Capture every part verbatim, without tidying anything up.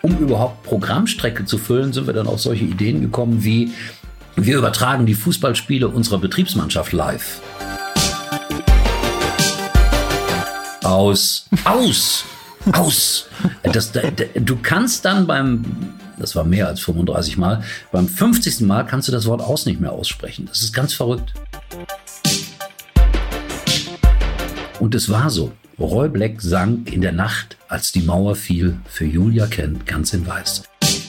Um überhaupt Programmstrecke zu füllen, sind wir dann auf solche Ideen gekommen wie: Wir übertragen die Fußballspiele unserer Betriebsmannschaft live. Aus, aus, aus. Das, das, du kannst dann beim, das war mehr als fünfunddreißig Mal, beim fünfzigsten Mal kannst du das Wort aus nicht mehr aussprechen. Das ist ganz verrückt. Und es war so. Roy Black sang in der Nacht, als die Mauer fiel, für Julia Kent ganz in Weiß.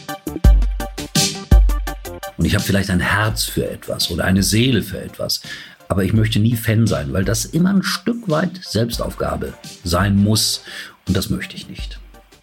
Und ich habe vielleicht ein Herz für etwas oder eine Seele für etwas. Aber ich möchte nie Fan sein, weil das immer ein Stück weit Selbstaufgabe sein muss. Und das möchte ich nicht.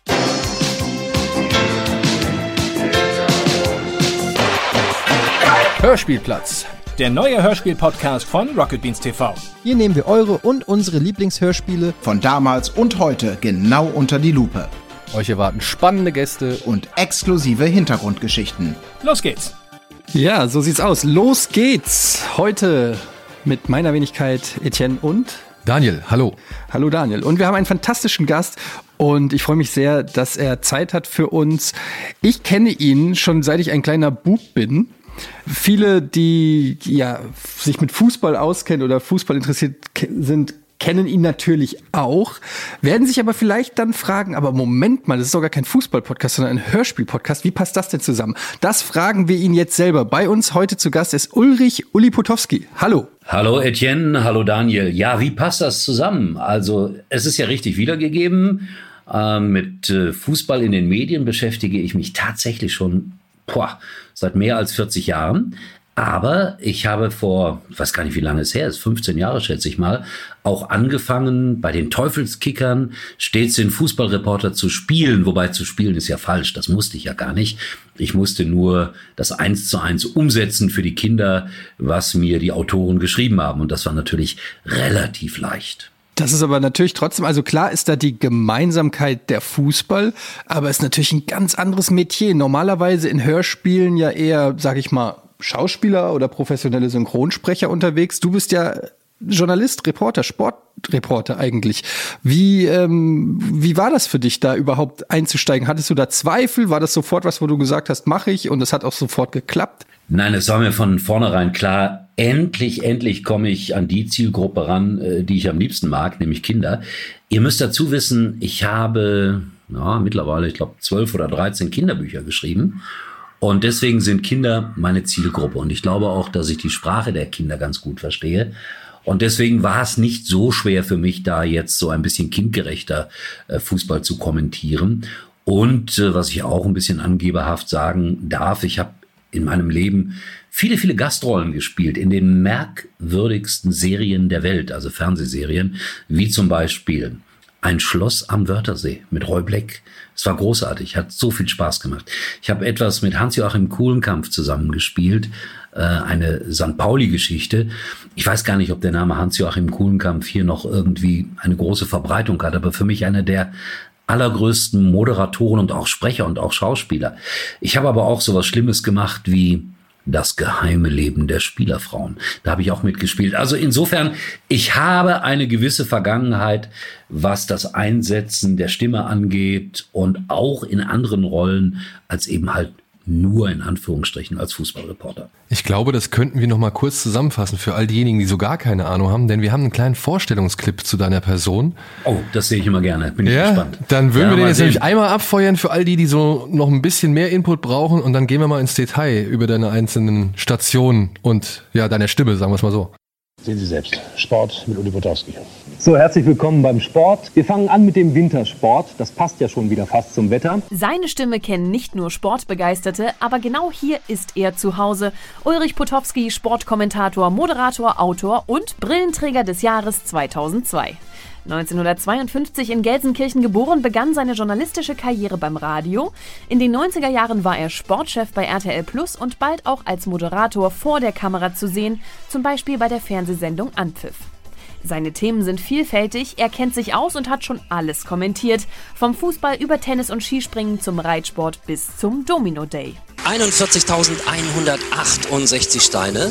Hörspielplatz. Der neue Hörspiel-Podcast von Rocket Beans T V. Hier nehmen wir eure und unsere Lieblingshörspiele von damals und heute genau unter die Lupe. Euch erwarten spannende Gäste und exklusive Hintergrundgeschichten. Los geht's! Ja, so sieht's aus. Los geht's! Heute mit meiner Wenigkeit Etienne und Daniel. Hallo. Hallo Daniel. Und wir haben einen fantastischen Gast und ich freue mich sehr, dass er Zeit hat für uns. Ich kenne ihn schon seit ich ein kleiner Bub bin. Viele, die ja sich mit Fußball auskennen oder Fußball interessiert sind, kennen ihn natürlich auch, werden sich aber vielleicht dann fragen, aber Moment mal, das ist doch gar kein Fußball-Podcast, sondern ein Hörspiel-Podcast. Wie passt das denn zusammen? Das fragen wir ihn jetzt selber. Bei uns heute zu Gast ist Ulrich Uli Potowski. Hallo. Hallo Etienne, hallo Daniel. Ja, wie passt das zusammen? Also es ist ja richtig wiedergegeben. Äh, mit äh, Fußball in den Medien beschäftige ich mich tatsächlich schon boah, seit mehr als vierzig Jahren. Aber ich habe vor, ich weiß gar nicht, wie lange es her ist, fünfzehn Jahre schätze ich mal, auch angefangen, bei den Teufelskickern stets den Fußballreporter zu spielen. Wobei zu spielen ist ja falsch, das musste ich ja gar nicht. Ich musste nur das eins zu eins umsetzen für die Kinder, was mir die Autoren geschrieben haben. Und das war natürlich relativ leicht. Das ist aber natürlich trotzdem, also klar ist da die Gemeinsamkeit der Fußball, aber es ist natürlich ein ganz anderes Metier. Normalerweise in Hörspielen ja eher, sag ich mal, Schauspieler oder professionelle Synchronsprecher unterwegs. Du bist ja Journalist, Reporter, Sportreporter eigentlich. Wie, ähm, wie war das für dich, da überhaupt einzusteigen? Hattest du da Zweifel? War das sofort was, wo du gesagt hast, mache ich, und es hat auch sofort geklappt? Nein, es war mir von vornherein klar, endlich, endlich komme ich an die Zielgruppe ran, die ich am liebsten mag, nämlich Kinder. Ihr müsst dazu wissen, ich habe ja, mittlerweile, ich glaube, zwölf oder dreizehn Kinderbücher geschrieben. Und deswegen sind Kinder meine Zielgruppe. Und ich glaube auch, dass ich die Sprache der Kinder ganz gut verstehe. Und deswegen war es nicht so schwer für mich, da jetzt so ein bisschen kindgerechter äh, Fußball zu kommentieren. Und äh, was ich auch ein bisschen angeberhaft sagen darf, ich habe in meinem Leben viele, viele Gastrollen gespielt in den merkwürdigsten Serien der Welt, also Fernsehserien, wie zum Beispiel Ein Schloss am Wörthersee mit Roy Black. Es war großartig, hat so viel Spaß gemacht. Ich habe etwas mit Hans-Joachim Kulenkampff zusammengespielt, äh, eine Sankt Pauli-Geschichte. Ich weiß gar nicht, ob der Name Hans-Joachim Kulenkampff hier noch irgendwie eine große Verbreitung hat, aber für mich einer der allergrößten Moderatoren und auch Sprecher und auch Schauspieler. Ich habe aber auch sowas Schlimmes gemacht wie Das geheime Leben der Spielerfrauen. Da habe ich auch mitgespielt. Also insofern, ich habe eine gewisse Vergangenheit, was das Einsetzen der Stimme angeht und auch in anderen Rollen als eben halt nur in Anführungsstrichen als Fußballreporter. Ich glaube, das könnten wir noch mal kurz zusammenfassen für all diejenigen, die so gar keine Ahnung haben, denn wir haben einen kleinen Vorstellungsclip zu deiner Person. Oh, das sehe ich immer gerne. Bin ich ja, gespannt. Dann würden ja, wir den jetzt sehen. nämlich einmal abfeuern für all die, die so noch ein bisschen mehr Input brauchen, und dann gehen wir mal ins Detail über deine einzelnen Stationen und ja, deine Stimme, sagen wir es mal so. Sehen Sie selbst. Sport mit Uli Potowski. So, herzlich willkommen beim Sport. Wir fangen an mit dem Wintersport. Das passt ja schon wieder fast zum Wetter. Seine Stimme kennen nicht nur Sportbegeisterte, aber genau hier ist er zu Hause. Ulrich Potowski, Sportkommentator, Moderator, Autor und Brillenträger des Jahres zweitausendzwei. neunzehnhundertzweiundfünfzig in Gelsenkirchen geboren, begann seine journalistische Karriere beim Radio. In den neunziger Jahren war er Sportchef bei R T L Plus und bald auch als Moderator vor der Kamera zu sehen, zum Beispiel bei der Fernsehsendung Anpfiff. Seine Themen sind vielfältig, er kennt sich aus und hat schon alles kommentiert. Vom Fußball über Tennis und Skispringen zum Reitsport bis zum Domino Day. einundvierzigtausendeinhundertachtundsechzig Steine.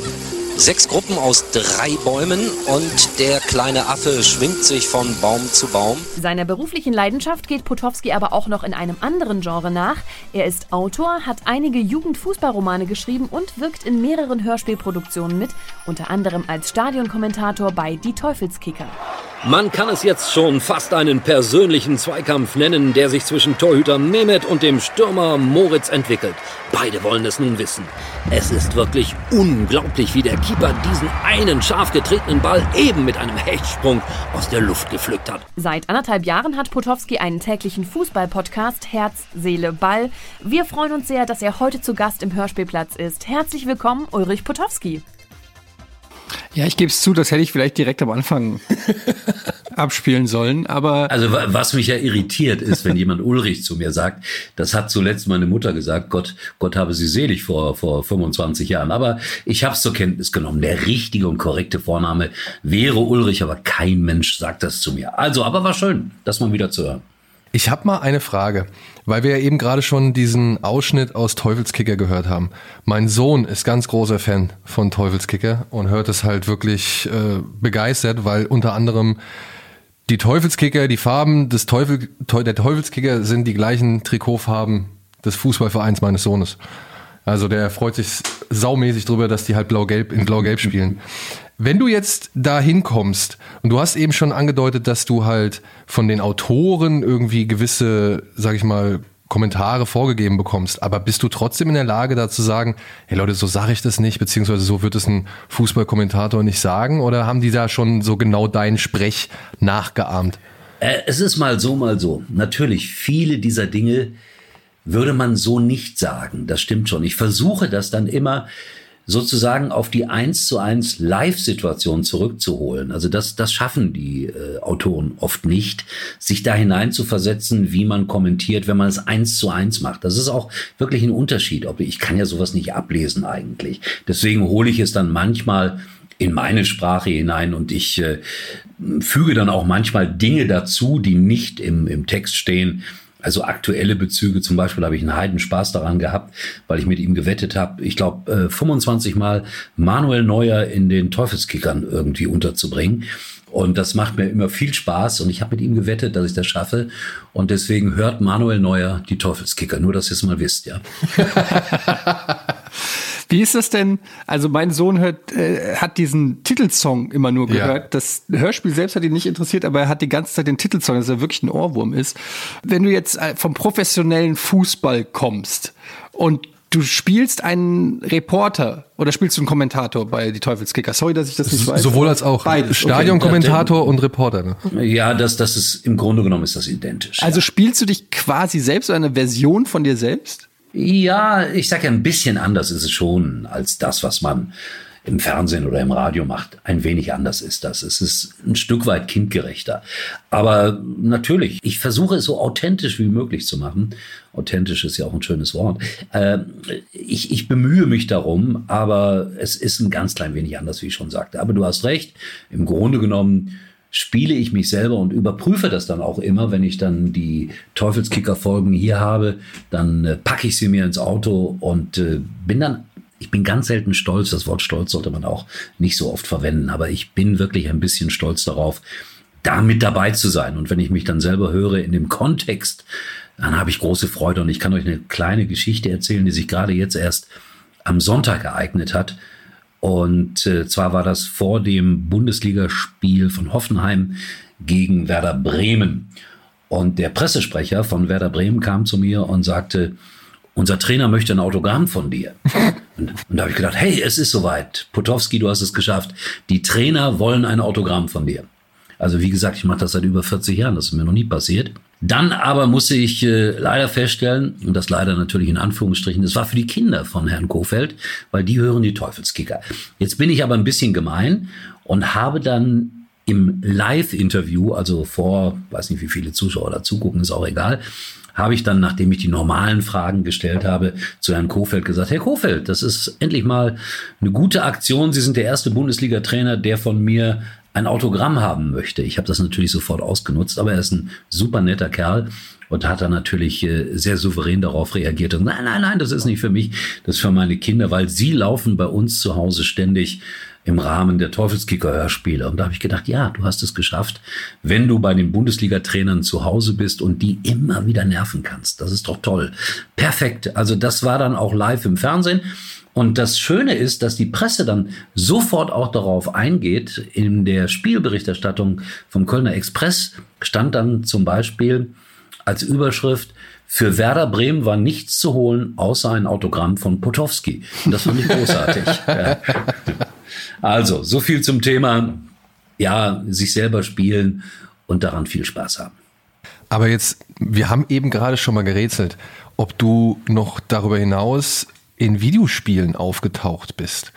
Sechs Gruppen aus drei Bäumen und der kleine Affe schwingt sich von Baum zu Baum. Seiner beruflichen Leidenschaft geht Potofsky aber auch noch in einem anderen Genre nach. Er ist Autor, hat einige Jugendfußballromane geschrieben und wirkt in mehreren Hörspielproduktionen mit, unter anderem als Stadionkommentator bei Die Teufelskicker. Man kann es jetzt schon fast einen persönlichen Zweikampf nennen, der sich zwischen Torhüter Mehmet und dem Stürmer Moritz entwickelt. Beide wollen es nun wissen. Es ist wirklich unglaublich, wie der Keeper diesen einen scharf getretenen Ball eben mit einem Hechtsprung aus der Luft gepflückt hat. Seit anderthalb Jahren hat Potofsky einen täglichen Fußball-Podcast Herz, Seele, Ball. Wir freuen uns sehr, dass er heute zu Gast im Hörspielplatz ist. Herzlich willkommen, Ulrich Potofsky. Ja, ich gebe es zu, das hätte ich vielleicht direkt am Anfang abspielen sollen, aber... Also was mich ja irritiert ist, wenn jemand Ulrich zu mir sagt, das hat zuletzt meine Mutter gesagt, Gott, Gott habe sie selig vor, vor fünfundzwanzig Jahren. Aber ich habe es zur Kenntnis genommen. Der richtige und korrekte Vorname wäre Ulrich, aber kein Mensch sagt das zu mir. Also, aber war schön, das mal wieder zu hören. Ich habe mal eine Frage, weil wir ja eben gerade schon diesen Ausschnitt aus Teufelskicker gehört haben. Mein Sohn ist ganz großer Fan von Teufelskicker und hört es halt wirklich äh, begeistert, weil unter anderem die Teufelskicker, die Farben des Teufel, der Teufelskicker sind die gleichen Trikotfarben des Fußballvereins meines Sohnes. Also der freut sich saumäßig drüber, dass die halt blau-gelb in blau-gelb spielen. Wenn du jetzt da hinkommst und du hast eben schon angedeutet, dass du halt von den Autoren irgendwie gewisse, sag ich mal, Kommentare vorgegeben bekommst, aber bist du trotzdem in der Lage, da zu sagen, hey Leute, so sage ich das nicht, beziehungsweise so wird es ein Fußballkommentator nicht sagen, oder haben die da schon so genau deinen Sprech nachgeahmt? Äh, es ist mal so, mal so. Natürlich, viele dieser Dinge würde man so nicht sagen, das stimmt schon. Ich versuche das dann immer sozusagen auf die eins zu eins Live-Situation zurückzuholen. Also das, das schaffen die äh, Autoren oft nicht, sich da hinein zu versetzen, wie man kommentiert, wenn man es eins zu eins macht. Das ist auch wirklich ein Unterschied. Ob ich kann ja sowas nicht ablesen eigentlich. Deswegen hole ich es dann manchmal in meine Sprache hinein und ich äh, füge dann auch manchmal Dinge dazu, die nicht im, im Text stehen. Also aktuelle Bezüge, zum Beispiel habe ich einen Heidenspaß daran gehabt, weil ich mit ihm gewettet habe, ich glaube fünfundzwanzig Mal Manuel Neuer in den Teufelskickern irgendwie unterzubringen. Und das macht mir immer viel Spaß und ich habe mit ihm gewettet, dass ich das schaffe. Und deswegen hört Manuel Neuer die Teufelskicker, nur dass ihr es mal wisst, ja. Wie ist das denn? Also mein Sohn hört, äh, hat diesen Titelsong immer nur gehört. Ja. Das Hörspiel selbst hat ihn nicht interessiert, aber er hat die ganze Zeit den Titelsong, dass er wirklich ein Ohrwurm ist. Wenn du jetzt vom professionellen Fußball kommst und du spielst einen Reporter oder spielst du einen Kommentator bei Die Teufelskicker? Sorry, dass ich das nicht weiß. Sowohl als auch. Beides. Stadionkommentator okay. und Reporter. Ne? Ja, das, das ist im Grunde genommen ist das identisch. Also ja. Spielst du dich quasi selbst oder eine Version von dir selbst? Ja, ich sag ja, ein bisschen anders ist es schon als das, was man im Fernsehen oder im Radio macht. Ein wenig anders ist das. Es ist ein Stück weit kindgerechter. Aber natürlich, ich versuche es so authentisch wie möglich zu machen. Authentisch ist ja auch ein schönes Wort. Äh, ich, ich bemühe mich darum, aber es ist ein ganz klein wenig anders, wie ich schon sagte. Aber du hast recht, im Grunde genommen spiele ich mich selber und überprüfe das dann auch immer, wenn ich dann die Teufelskicker-Folgen hier habe, dann äh, packe ich sie mir ins Auto und äh, bin dann, ich bin ganz selten stolz, das Wort stolz sollte man auch nicht so oft verwenden, aber ich bin wirklich ein bisschen stolz darauf, da mit dabei zu sein. Und wenn ich mich dann selber höre in dem Kontext, dann habe ich große Freude und ich kann euch eine kleine Geschichte erzählen, die sich gerade jetzt erst am Sonntag ereignet hat. Und äh, zwar war das vor dem Bundesligaspiel von Hoffenheim gegen Werder Bremen. Und der Pressesprecher von Werder Bremen kam zu mir und sagte, unser Trainer möchte ein Autogramm von dir. Und, und da habe ich gedacht, hey, es ist soweit. Potofsky, du hast es geschafft. Die Trainer wollen ein Autogramm von dir. Also wie gesagt, ich mache das seit über vierzig Jahren, das ist mir noch nie passiert. Dann aber musste ich äh, leider feststellen, und das leider natürlich in Anführungsstrichen, das war für die Kinder von Herrn Kofeld, weil die hören die Teufelskicker. Jetzt bin ich aber ein bisschen gemein und habe dann im Live-Interview, also vor, weiß nicht wie viele Zuschauer da zugucken, ist auch egal, habe ich dann, nachdem ich die normalen Fragen gestellt habe, zu Herrn Kofeld gesagt, Herr Kofeld, das ist endlich mal eine gute Aktion. Sie sind der erste Bundesliga-Trainer, der von mir ein Autogramm haben möchte. Ich habe das natürlich sofort ausgenutzt, aber er ist ein super netter Kerl und hat dann natürlich äh, sehr souverän darauf reagiert. Und nein, nein, nein, das ist nicht für mich, das ist für meine Kinder, weil sie laufen bei uns zu Hause ständig im Rahmen der Teufelskicker-Hörspiele. Und da habe ich gedacht, ja, du hast es geschafft, wenn du bei den Bundesliga-Trainern zu Hause bist und die immer wieder nerven kannst. Das ist doch toll. Perfekt. Also das war dann auch live im Fernsehen. Und das Schöne ist, dass die Presse dann sofort auch darauf eingeht. In der Spielberichterstattung vom Kölner Express stand dann zum Beispiel als Überschrift: Für Werder Bremen war nichts zu holen, außer ein Autogramm von Potowski. Und das fand ich großartig. Ja. Also, so viel zum Thema, ja, sich selber spielen und daran viel Spaß haben. Aber jetzt, wir haben eben gerade schon mal gerätselt, ob du noch darüber hinaus in Videospielen aufgetaucht bist.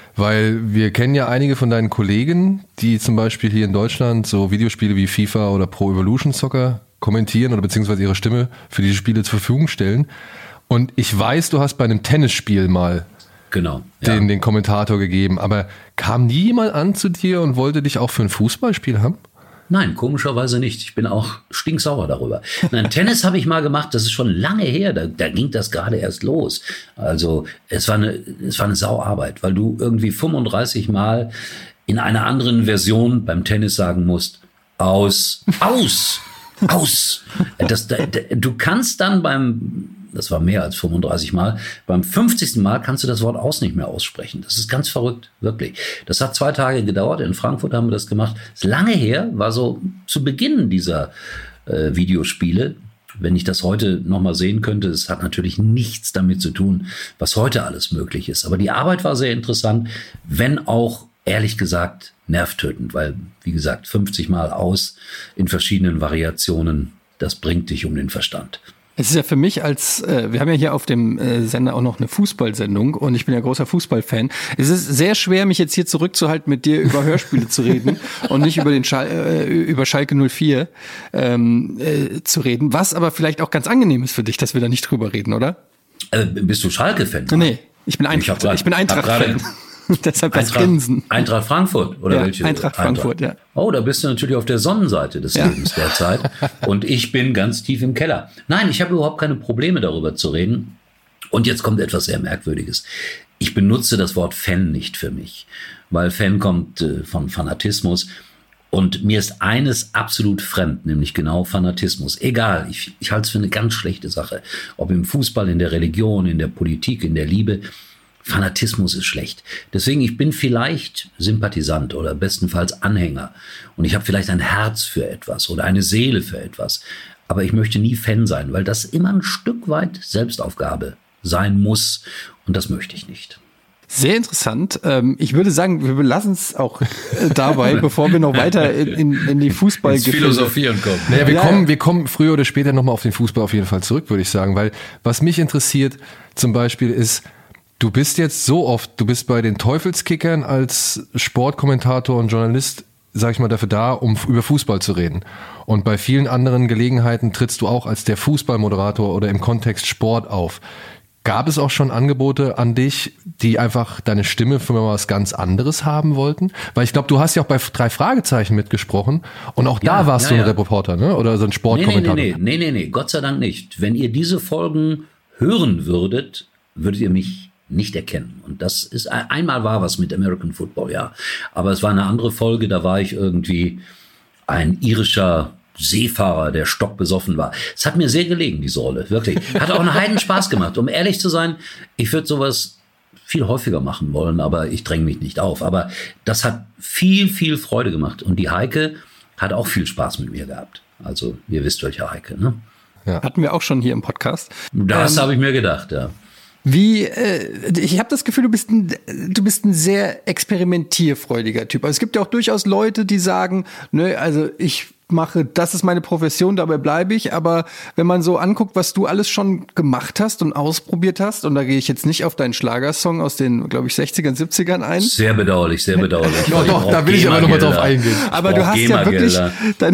Weil wir kennen ja einige von deinen Kollegen, die zum Beispiel hier in Deutschland so Videospiele wie FIFA oder Pro Evolution Soccer kommentieren oder beziehungsweise ihre Stimme für diese Spiele zur Verfügung stellen. Und ich weiß, du hast bei einem Tennisspiel mal genau, den, ja. den Kommentator gegeben, aber kam nie jemand an zu dir und wollte dich auch für ein Fußballspiel haben? Nein, komischerweise nicht. Ich bin auch stinksauer darüber. Nein, Tennis habe ich mal gemacht, das ist schon lange her, da, da ging das gerade erst los. Also es war eine, es war eine Sauarbeit, weil du irgendwie fünfunddreißig Mal in einer anderen Version beim Tennis sagen musst, aus, aus, aus. Das, da, du kannst dann beim, das war mehr als fünfunddreißig Mal, beim fünfzigsten Mal kannst du das Wort aus nicht mehr aussprechen. Das ist ganz verrückt, wirklich. Das hat zwei Tage gedauert, in Frankfurt haben wir das gemacht. Das ist lange her, war so zu Beginn dieser äh, Videospiele. Wenn ich das heute nochmal sehen könnte, es hat natürlich nichts damit zu tun, was heute alles möglich ist. Aber die Arbeit war sehr interessant, wenn auch, ehrlich gesagt, nervtötend, weil, wie gesagt, fünfzig Mal aus in verschiedenen Variationen, das bringt dich um den Verstand. Es ist ja für mich als, äh, wir haben ja hier auf dem äh, Sender auch noch eine Fußballsendung und ich bin ja großer Fußballfan. Es ist sehr schwer, mich jetzt hier zurückzuhalten, mit dir über Hörspiele zu reden und nicht über den Schal- äh, über Schalke null vier ähm, äh, zu reden, was aber vielleicht auch ganz angenehm ist für dich, dass wir da nicht drüber reden, oder? Äh, bist du Schalke-Fan? Nee, ich bin Eintracht, ich, ich bin Eintracht-Fan. Deshalb das Eintracht, Grinsen. Eintracht Frankfurt oder ja, welche? Eintracht Frankfurt, ja. Oh, da bist du natürlich auf der Sonnenseite des ja. Lebens derzeit. Und ich bin ganz tief im Keller. Nein, ich habe überhaupt keine Probleme darüber zu reden. Und jetzt kommt etwas sehr Merkwürdiges. Ich benutze das Wort Fan nicht für mich, weil Fan kommt äh, von Fanatismus. Und mir ist eines absolut fremd, nämlich genau Fanatismus. Egal, ich, ich halte es für eine ganz schlechte Sache. Ob im Fußball, in der Religion, in der Politik, in der Liebe. Fanatismus ist schlecht. Deswegen, ich bin vielleicht Sympathisant oder bestenfalls Anhänger. Und ich habe vielleicht ein Herz für etwas oder eine Seele für etwas. Aber ich möchte nie Fan sein, weil das immer ein Stück weit Selbstaufgabe sein muss. Und das möchte ich nicht. Sehr interessant. Ich würde sagen, wir belassen es auch dabei, bevor wir noch weiter in, in die Fußball Philosophieren kommen. Naja, wir, ja. kommen, wir kommen früher oder später nochmal auf den Fußball auf jeden Fall zurück, würde ich sagen. Weil was mich interessiert zum Beispiel ist, du bist jetzt so oft, du bist bei den Teufelskickern als Sportkommentator und Journalist, sag ich mal, dafür da, um über Fußball zu reden. Und bei vielen anderen Gelegenheiten trittst du auch als der Fußballmoderator oder im Kontext Sport auf. Gab es auch schon Angebote an dich, die einfach deine Stimme für mal was ganz anderes haben wollten? Weil ich glaube, du hast ja auch bei drei Fragezeichen mitgesprochen und auch da ja, warst ja, du ein ja. Reporter, ne? Oder so ein Sportkommentator. Nee, nee, nee, nee, nee, nee, Gott sei Dank nicht. Wenn ihr diese Folgen hören würdet, würdet ihr mich nicht erkennen. Und das ist, einmal war was mit American Football, ja. Aber es war eine andere Folge, da war ich irgendwie ein irischer Seefahrer, der stockbesoffen war. Es hat mir sehr gelegen, diese Rolle, wirklich. Hat auch einen Heiden Spaß gemacht. Um ehrlich zu sein, ich würde sowas viel häufiger machen wollen, aber ich dränge mich nicht auf. Aber das hat viel, viel Freude gemacht. Und die Heike hat auch viel Spaß mit mir gehabt. Also, ihr wisst, welche Heike, ne? Ja. Hatten wir auch schon hier im Podcast. Das ähm, habe ich mir gedacht, ja. Wie, äh, ich habe das Gefühl, du bist ein, du bist ein sehr experimentierfreudiger Typ. Also es gibt ja auch durchaus Leute, die sagen, ne, also ich mache, das ist meine Profession, dabei bleibe ich. Aber wenn man so anguckt, was du alles schon gemacht hast und ausprobiert hast, und da gehe ich jetzt nicht auf deinen Schlagersong aus den, glaube ich, sechzigern, siebzigern ein. Sehr bedauerlich, sehr bedauerlich. Doch, doch, da will ich aber nochmal drauf eingehen. Aber du hast ja wirklich, dein,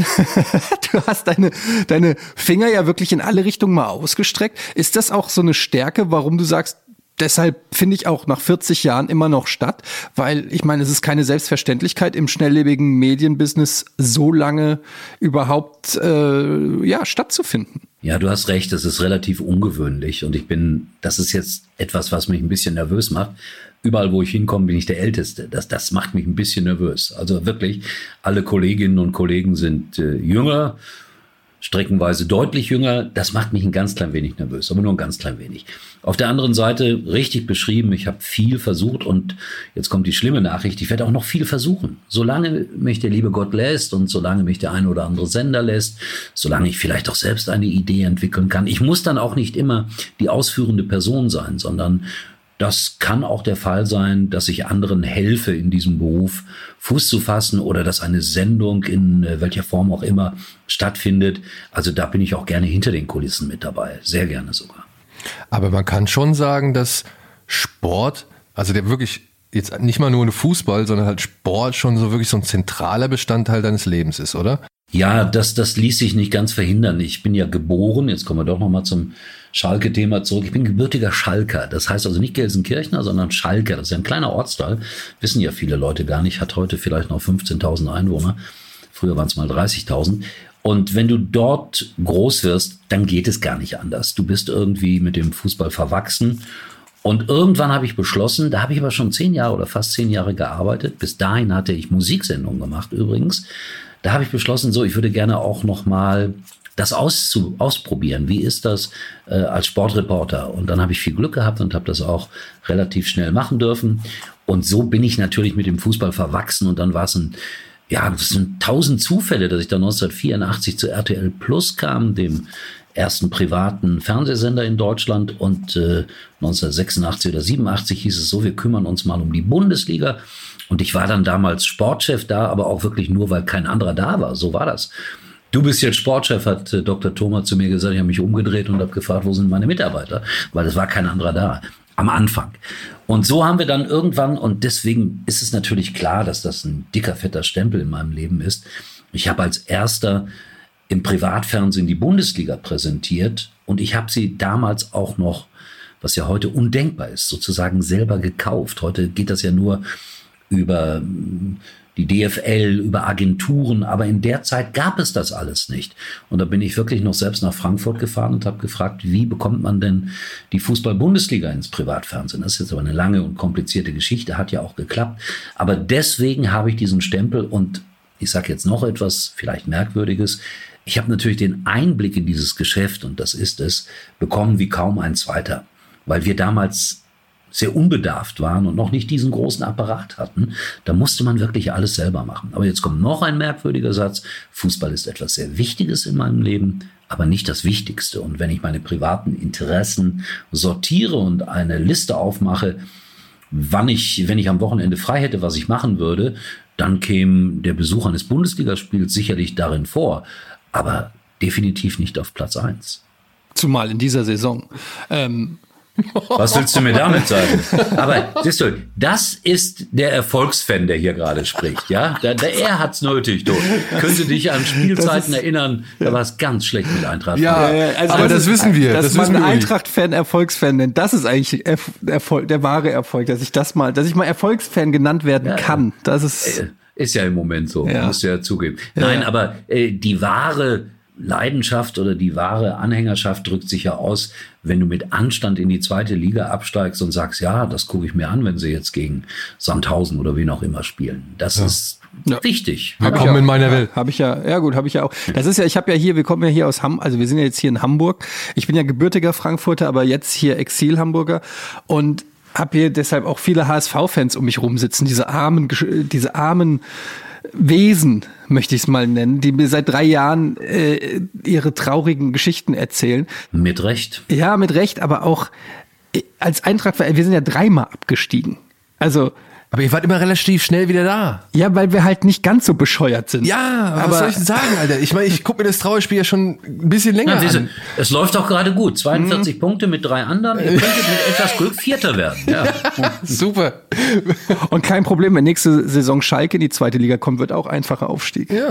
du hast deine, deine Finger ja wirklich in alle Richtungen mal ausgestreckt. Ist das auch so eine Stärke, warum du sagst, deshalb finde ich auch nach vierzig Jahren immer noch statt, weil ich meine, es ist keine Selbstverständlichkeit im schnelllebigen Medienbusiness so lange überhaupt äh, ja stattzufinden. Ja, du hast recht, das ist relativ ungewöhnlich und ich bin, das ist jetzt etwas, was mich ein bisschen nervös macht. Überall, wo ich hinkomme, bin ich der Älteste. Das, das macht mich ein bisschen nervös. Also wirklich, alle Kolleginnen und Kollegen sind äh, jünger, streckenweise deutlich jünger. Das macht mich ein ganz klein wenig nervös, aber nur ein ganz klein wenig. Auf der anderen Seite, richtig beschrieben, ich habe viel versucht und jetzt kommt die schlimme Nachricht, ich werde auch noch viel versuchen. Solange mich der liebe Gott lässt und solange mich der ein oder andere Sender lässt, solange ich vielleicht auch selbst eine Idee entwickeln kann. Ich muss dann auch nicht immer die ausführende Person sein, sondern das kann auch der Fall sein, dass ich anderen helfe, in diesem Beruf Fuß zu fassen oder dass eine Sendung in welcher Form auch immer stattfindet. Also da bin ich auch gerne hinter den Kulissen mit dabei. Sehr gerne sogar. Aber man kann schon sagen, dass Sport, also der wirklich jetzt nicht mal nur eine Fußball, sondern halt Sport schon so wirklich so ein zentraler Bestandteil deines Lebens ist, oder? Ja, das, das ließ sich nicht ganz verhindern. Ich bin ja geboren, jetzt kommen wir doch nochmal zum Schalke-Thema zurück. Ich bin gebürtiger Schalker. Das heißt also nicht Gelsenkirchener, sondern Schalker. Das ist ja ein kleiner Ortsteil. Wissen ja viele Leute gar nicht. Hat heute vielleicht noch fünfzehntausend Einwohner. Früher waren es mal dreißigtausend. Und wenn du dort groß wirst, dann geht es gar nicht anders. Du bist irgendwie mit dem Fußball verwachsen. Und irgendwann habe ich beschlossen, da habe ich aber schon zehn Jahre oder fast zehn Jahre gearbeitet. Bis dahin hatte ich Musiksendungen gemacht übrigens. Da habe ich beschlossen, so, ich würde gerne auch noch mal das auszu, ausprobieren. Wie ist das äh, als Sportreporter? Und dann habe ich viel Glück gehabt und habe das auch relativ schnell machen dürfen. Und so bin ich natürlich mit dem Fußball verwachsen. Und dann war es ein, ja, das sind tausend Zufälle, dass ich dann neunzehnhundertvierundachtzig zu R T L Plus kam, dem ersten privaten Fernsehsender in Deutschland. Und äh, neunzehnhundertsechsundachtzig oder siebenundachtzig hieß es so, wir kümmern uns mal um die Bundesliga. Und ich war dann damals Sportchef da, aber auch wirklich nur, weil kein anderer da war. So war das. Du bist jetzt Sportchef, hat äh, Doktor Thoma zu mir gesagt. Ich habe mich umgedreht und habe gefragt, wo sind meine Mitarbeiter? Weil es war kein anderer da am Anfang. Und so haben wir dann irgendwann, und deswegen ist es natürlich klar, dass das ein dicker, fetter Stempel in meinem Leben ist. Ich habe als erster im Privatfernsehen die Bundesliga präsentiert und ich habe sie damals auch noch, was ja heute undenkbar ist, sozusagen selber gekauft. Heute geht das ja nur über die D F L, über Agenturen, aber in der Zeit gab es das alles nicht. Und da bin ich wirklich noch selbst nach Frankfurt gefahren und habe gefragt, wie bekommt man denn die Fußball-Bundesliga ins Privatfernsehen? Das ist jetzt aber eine lange und komplizierte Geschichte, hat ja auch geklappt. Aber deswegen habe ich diesen Stempel und ich sage jetzt noch etwas vielleicht Merkwürdiges. Ich habe natürlich den Einblick in dieses Geschäft, und das ist es, bekommen wie kaum ein zweiter, weil wir damals sehr unbedarft waren und noch nicht diesen großen Apparat hatten. Da musste man wirklich alles selber machen. Aber jetzt kommt noch ein merkwürdiger Satz. Fußball ist etwas sehr Wichtiges in meinem Leben, aber nicht das Wichtigste. Und wenn ich meine privaten Interessen sortiere und eine Liste aufmache, wann ich, wenn ich am Wochenende frei hätte, was ich machen würde, dann käme der Besuch eines Bundesligaspiels sicherlich darin vor, aber definitiv nicht auf Platz eins. Zumal in dieser Saison. Ähm Was willst du mir damit sagen? Aber siehst du, das ist der Erfolgsfan, der hier gerade spricht. Ja, der, der, er hat's nötig. Du könnte dich an Spielzeiten ist, erinnern. Da war es ganz schlecht mit Eintracht. Ja, also aber das, das wissen wir. Dass das man einen Eintracht-Fan Erfolgsfan nennt, das ist eigentlich Erfolg, der wahre Erfolg, dass ich das mal, dass ich mal Erfolgsfan genannt werden ja, kann. Das ist ist ja im Moment so. Ja. Musst du ja zugeben. Ja. Nein, aber äh, die wahre Leidenschaft oder die wahre Anhängerschaft drückt sich ja aus, wenn du mit Anstand in die zweite Liga absteigst und sagst, ja, das gucke ich mir an, wenn sie jetzt gegen Sandhausen oder wen auch immer spielen. Das ja. ist ja. wichtig. Willkommen in meiner Welt. Habe ich ja, ja gut, habe ich ja auch. Das ist ja, ich habe ja hier, wir kommen ja hier aus Hamburg, also wir sind ja jetzt hier in Hamburg. Ich bin ja gebürtiger Frankfurter, aber jetzt hier Exil-Hamburger und habe hier deshalb auch viele H S V-Fans um mich rumsitzen, diese armen, diese armen Wesen, möchte ich es mal nennen, die mir seit drei Jahren äh, ihre traurigen Geschichten erzählen. Mit Recht. Ja, mit Recht, aber auch äh, als Eintracht, wir sind ja dreimal abgestiegen. Also aber ihr wart immer relativ schnell wieder da. Ja, weil wir halt nicht ganz so bescheuert sind. Ja, aber was soll ich denn sagen, Alter? Ich meine, ich gucke mir das Trauerspiel ja schon ein bisschen länger ja, diese, an. Es läuft doch gerade gut. zweiundvierzig mhm. Punkte mit drei anderen. Ihr könntet mit etwas Glück Vierter werden. Ja. Ja, super. Und kein Problem, wenn nächste Saison Schalke in die zweite Liga kommt, wird auch einfacher Aufstieg. Ja.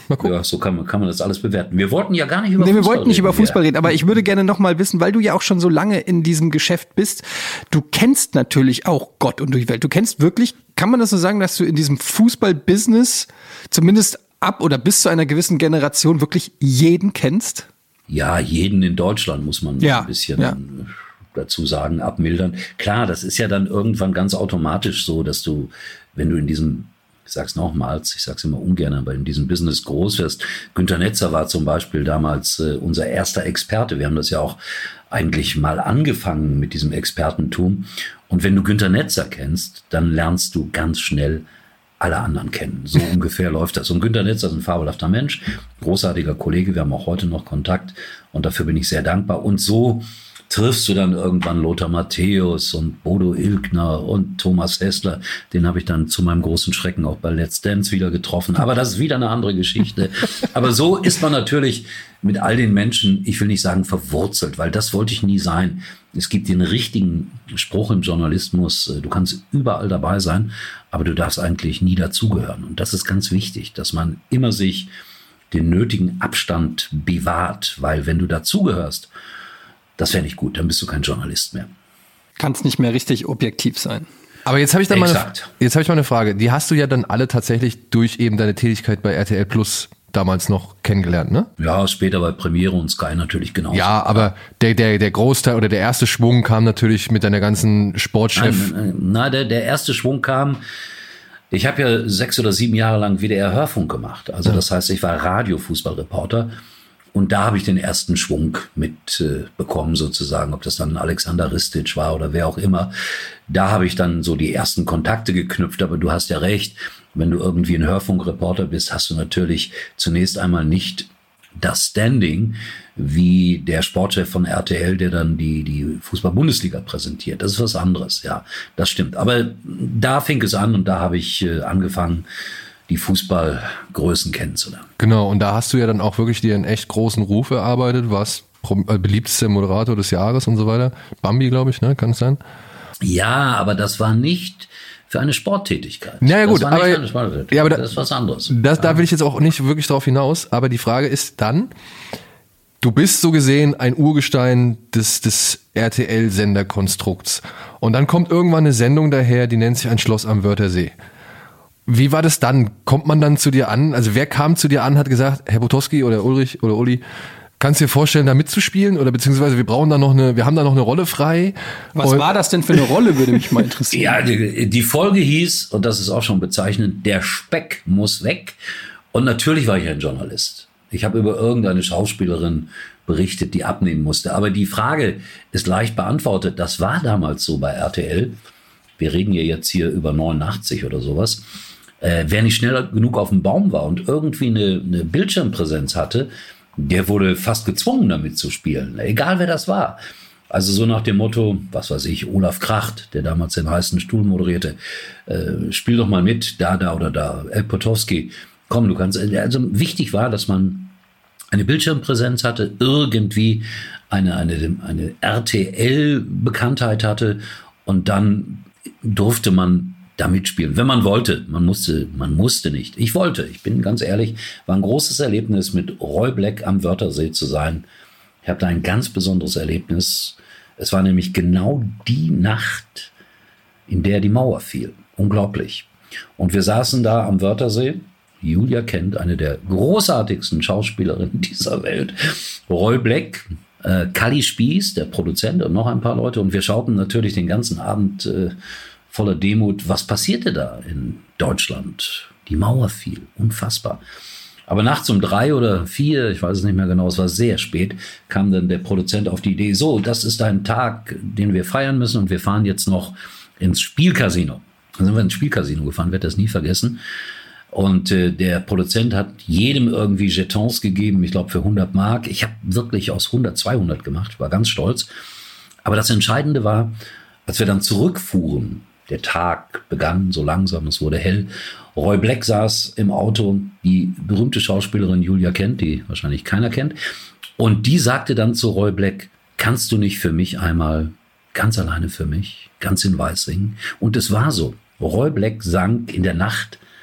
Ja, so kann man, kann man das alles bewerten. Wir wollten ja gar nicht über nee, Fußball reden. Wir wollten nicht reden, über Fußball ja. reden, aber ich würde gerne noch mal wissen, weil du ja auch schon so lange in diesem Geschäft bist, du kennst natürlich auch Gott und die Welt. Du kennst wirklich, kann man das so sagen, dass du in diesem Fußball-Business zumindest ab oder bis zu einer gewissen Generation wirklich jeden kennst? Ja, jeden in Deutschland muss man ja, ein bisschen ja. dazu sagen, abmildern. Klar, das ist ja dann irgendwann ganz automatisch so, dass du, wenn du in diesem, ich sag's nochmals, ich sag's immer ungern, aber in diesem Business groß wirst. Günter Netzer war zum Beispiel damals äh, unser erster Experte. Wir haben das ja auch eigentlich mal angefangen mit diesem Expertentum. Und wenn du Günter Netzer kennst, dann lernst du ganz schnell alle anderen kennen. So ungefähr läuft das. Und Günter Netzer ist ein fabelhafter Mensch, großartiger Kollege. Wir haben auch heute noch Kontakt und dafür bin ich sehr dankbar. Und so triffst du dann irgendwann Lothar Matthäus und Bodo Ilgner und Thomas Hessler. Den habe ich dann zu meinem großen Schrecken auch bei Let's Dance wieder getroffen. Aber das ist wieder eine andere Geschichte. Aber so ist man natürlich mit all den Menschen, ich will nicht sagen verwurzelt, weil das wollte ich nie sein. Es gibt den richtigen Spruch im Journalismus, du kannst überall dabei sein, aber du darfst eigentlich nie dazugehören. Und das ist ganz wichtig, dass man immer sich den nötigen Abstand bewahrt, weil wenn du dazugehörst, das wäre nicht gut, dann bist du kein Journalist mehr. Kannst nicht mehr richtig objektiv sein. Aber jetzt habe ich dann mal eine, Exakt. jetzt habe ich mal eine Frage. Die hast du ja dann alle tatsächlich durch eben deine Tätigkeit bei R T L Plus damals noch kennengelernt, ne? Ja, später bei Premiere und Sky natürlich genauso. Ja, aber der, der, der Großteil oder der erste Schwung kam natürlich mit deiner ganzen Sportchef. Nein, nein, der, der erste Schwung kam, ich habe ja sechs oder sieben Jahre lang W D R-Hörfunk gemacht. Also das heißt, ich war Radiofußballreporter. Und da habe ich den ersten Schwung mit äh, bekommen sozusagen, ob das dann Alexander Ristic war oder wer auch immer. Da habe ich dann so die ersten Kontakte geknüpft. Aber du hast ja recht, wenn du irgendwie ein Hörfunkreporter bist, hast du natürlich zunächst einmal nicht das Standing wie der Sportchef von R T L, der dann die, die Fußball-Bundesliga präsentiert. Das ist was anderes, ja, das stimmt. Aber da fing es an und da habe ich äh, angefangen, die Fußballgrößen kennenzulernen. Genau, und da hast du ja dann auch wirklich dir einen echt großen Ruf erarbeitet, warst beliebtester Moderator des Jahres und so weiter. Bambi, glaube ich, ne? Kann es sein? Ja, aber das war nicht für eine Sporttätigkeit. Naja, gut, das war aber, nicht für eine Sporttätigkeit. Ja, aber da, das ist was anderes. Das, ja. Da will ich jetzt auch nicht wirklich drauf hinaus, aber die Frage ist dann, du bist so gesehen ein Urgestein des, des R T L-Senderkonstrukts. Und dann kommt irgendwann eine Sendung daher, die nennt sich Ein Schloss am Wörthersee. Wie war das dann? Kommt man dann zu dir an? Also wer kam zu dir an, hat gesagt, Herr Potowski oder Ulrich oder Uli, kannst du dir vorstellen, da mitzuspielen? Oder beziehungsweise wir brauchen da noch eine, wir haben da noch eine Rolle frei. Was und war das denn für eine Rolle, würde mich mal interessieren. Ja, die, die Folge hieß, und das ist auch schon bezeichnend, der Speck muss weg. Und natürlich war ich ein Journalist. Ich habe über irgendeine Schauspielerin berichtet, die abnehmen musste. Aber die Frage ist leicht beantwortet. Das war damals so bei R T L. Wir reden ja jetzt hier über neunundachtzig oder sowas. Äh, wer nicht schnell genug auf dem Baum war und irgendwie eine, eine Bildschirmpräsenz hatte, der wurde fast gezwungen, damit zu spielen. Egal, wer das war. Also so nach dem Motto, was weiß ich, Olaf Kracht, der damals den heißen Stuhl moderierte, äh, spiel doch mal mit, da, da oder da. El Potowski, komm, du kannst. Also wichtig war, dass man eine Bildschirmpräsenz hatte, irgendwie eine, eine, eine R T L-Bekanntheit hatte und dann durfte man da mitspielen, wenn man wollte. Man musste, man musste nicht. Ich wollte, ich bin ganz ehrlich, war ein großes Erlebnis, mit Roy Black am Wörthersee zu sein. Ich habe da ein ganz besonderes Erlebnis. Es war nämlich genau die Nacht, in der die Mauer fiel. Unglaublich. Und wir saßen da am Wörthersee. Julia Kent, eine der großartigsten Schauspielerinnen dieser Welt. Roy Black, äh, Kalli Spieß, der Produzent und noch ein paar Leute. Und wir schauten natürlich den ganzen Abend äh, voller Demut, was passierte da in Deutschland? Die Mauer fiel, unfassbar. Aber nachts um drei oder vier, ich weiß es nicht mehr genau, es war sehr spät, kam dann der Produzent auf die Idee, so, das ist ein Tag, den wir feiern müssen und wir fahren jetzt noch ins Spielcasino. Dann sind wir ins Spielcasino gefahren, werde das nie vergessen. Und äh, der Produzent hat jedem irgendwie Jetons gegeben, ich glaube für hundert Mark. Ich habe wirklich aus hundert, zweihundert gemacht, war ganz stolz. Aber das Entscheidende war, als wir dann zurückfuhren, der Tag begann so langsam, es wurde hell. Roy Black saß im Auto, die berühmte Schauspielerin Julia Kent, die wahrscheinlich keiner kennt. Und die sagte dann zu Roy Black, kannst du nicht für mich einmal, ganz alleine für mich, ganz in Weiß singen? Und es war so. Roy Black sang in der Nacht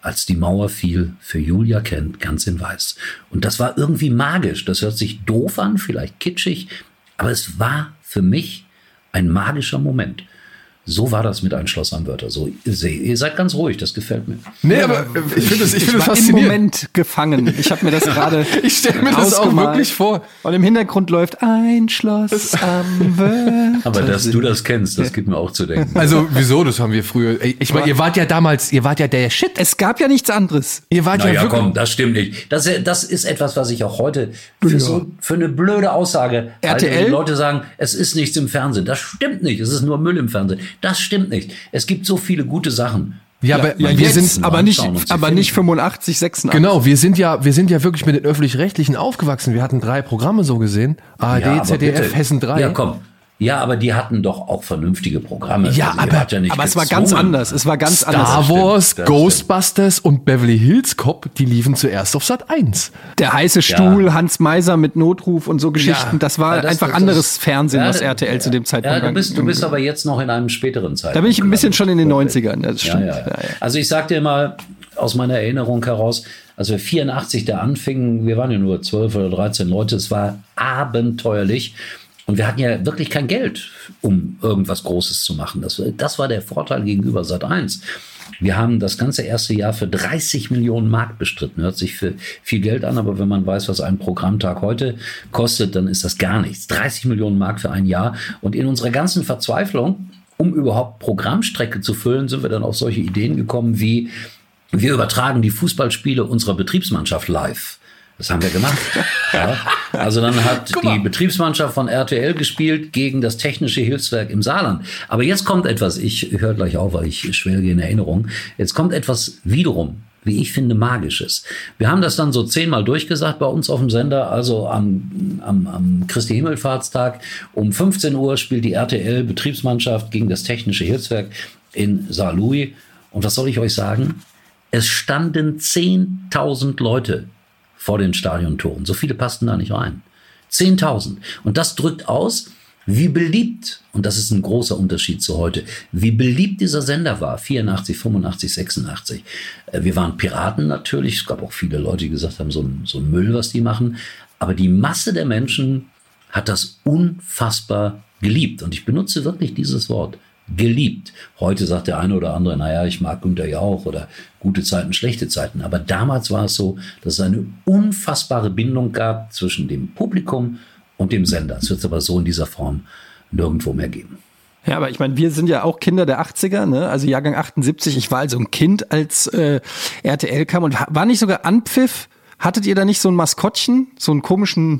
als die Mauer fiel für Julia Kent ganz in Weiß. Und das war irgendwie magisch. Das hört sich doof an, vielleicht kitschig, aber es war für mich ein magischer Moment. So war das mit Ein Schloss am Wörthersee. Ihr seid ganz ruhig, das gefällt mir. Nee, aber ich finde das, ich ich finde das war im faszinierend. Moment gefangen. Ich habe mir das gerade Ich stelle mir das auch ausgemalt. wirklich vor. Und im Hintergrund läuft Ein Schloss am Wörthersee. Aber dass du das kennst, das gibt mir auch zu denken. Also wieso? Das haben wir früher. Ey, Ich meine, ihr wart ja damals, ihr wart ja der Shit. Es gab ja nichts anderes. Ihr wart ja Naja, wirklich. komm, das stimmt nicht. Das, das ist etwas, was ich auch heute für, so, für eine blöde Aussage R T L? halte. Die Leute sagen, es ist nichts im Fernsehen. Das stimmt nicht. Es ist nur Müll im Fernsehen. Das stimmt nicht. Es gibt so viele gute Sachen. Ja, aber Ja, wir jetzt, sind, aber nicht, anschauen und sie aber finden. nicht fünfundachtzig, sechsundachtzig. genau, wir sind ja, wir sind ja wirklich mit den Öffentlich-Rechtlichen aufgewachsen. Wir hatten drei Programme so gesehen. A R D, Ja, aber Z D F, bitte. Hessen drei. Ja, komm. Ja, aber die hatten doch auch vernünftige Programme. Ja, Also, ihr aber- wart ja nicht Aber es war ganz gezwungen. anders. Es war ganz anders. Star stimmt, Wars, das Ghostbusters und Beverly Hills Cop, die liefen zuerst auf Sat eins. Der heiße Stuhl, Hans Meiser mit Notruf und so Geschichten. Ja. das war Ja, das- einfach das- anderes Fernsehen, ja, was R T L zu dem Zeitpunkt Ja, du bist, du bist war. aber jetzt noch in einem späteren Zeitpunkt. Da bin ich ein bisschen schon in den neunzigern. neunzigern. Das Ja, stimmt. ja, ja. Also ich sag dir mal aus meiner Erinnerung heraus, als wir vierundachtzig da anfingen, wir waren ja nur zwölf oder dreizehn Leute, es war abenteuerlich. Und wir hatten ja wirklich kein Geld, um irgendwas Großes zu machen. Das, das war der Vorteil gegenüber Sat eins. Wir haben das ganze erste Jahr für dreißig Millionen Mark bestritten. Hört sich für viel Geld an, aber wenn man weiß, was ein Programmtag heute kostet, dann ist das gar nichts. dreißig Millionen Mark für ein Jahr. Und in unserer ganzen Verzweiflung, um überhaupt Programmstrecke zu füllen, sind wir dann auf solche Ideen gekommen wie, wir übertragen die Fußballspiele unserer Betriebsmannschaft live. Das haben wir gemacht. Ja. Also dann hat die Betriebsmannschaft von R T L gespielt gegen das Technische Hilfswerk im Saarland. Aber jetzt kommt etwas, ich höre gleich auf, weil ich schwelge in Erinnerung. Jetzt kommt etwas wiederum, wie ich finde, Magisches. Wir haben das dann so zehnmal durchgesagt bei uns auf dem Sender. Also am, am, am Christi Himmelfahrtstag um fünfzehn Uhr spielt die R T L-Betriebsmannschaft gegen das Technische Hilfswerk in Saarlouis. Und was soll ich euch sagen? Es standen zehntausend Leute vor den Stadiontoren. So viele passten da nicht rein. zehntausend. Und das drückt aus, wie beliebt, und das ist ein großer Unterschied zu heute, wie beliebt dieser Sender war. vierundachtzig, fünfundachtzig, sechsundachtzig. Wir waren Piraten natürlich. Es gab auch viele Leute, die gesagt haben, so ein, so ein Müll, was die machen. Aber die Masse der Menschen hat das unfassbar geliebt. Und ich benutze wirklich dieses Wort. Geliebt. Heute sagt der eine oder andere, naja, ich mag Günther Jauch oder gute Zeiten, schlechte Zeiten. Aber damals war es so, dass es eine unfassbare Bindung gab zwischen dem Publikum und dem Sender. Es wird es aber so in dieser Form nirgendwo mehr geben. Ja, aber ich meine, wir sind ja auch Kinder der achtziger, ne? Also Jahrgang achtundsiebzig. Ich war also ein Kind, als äh, R T L kam. Und war nicht sogar Anpfiff? Hattet ihr da nicht so ein Maskottchen? So einen komischen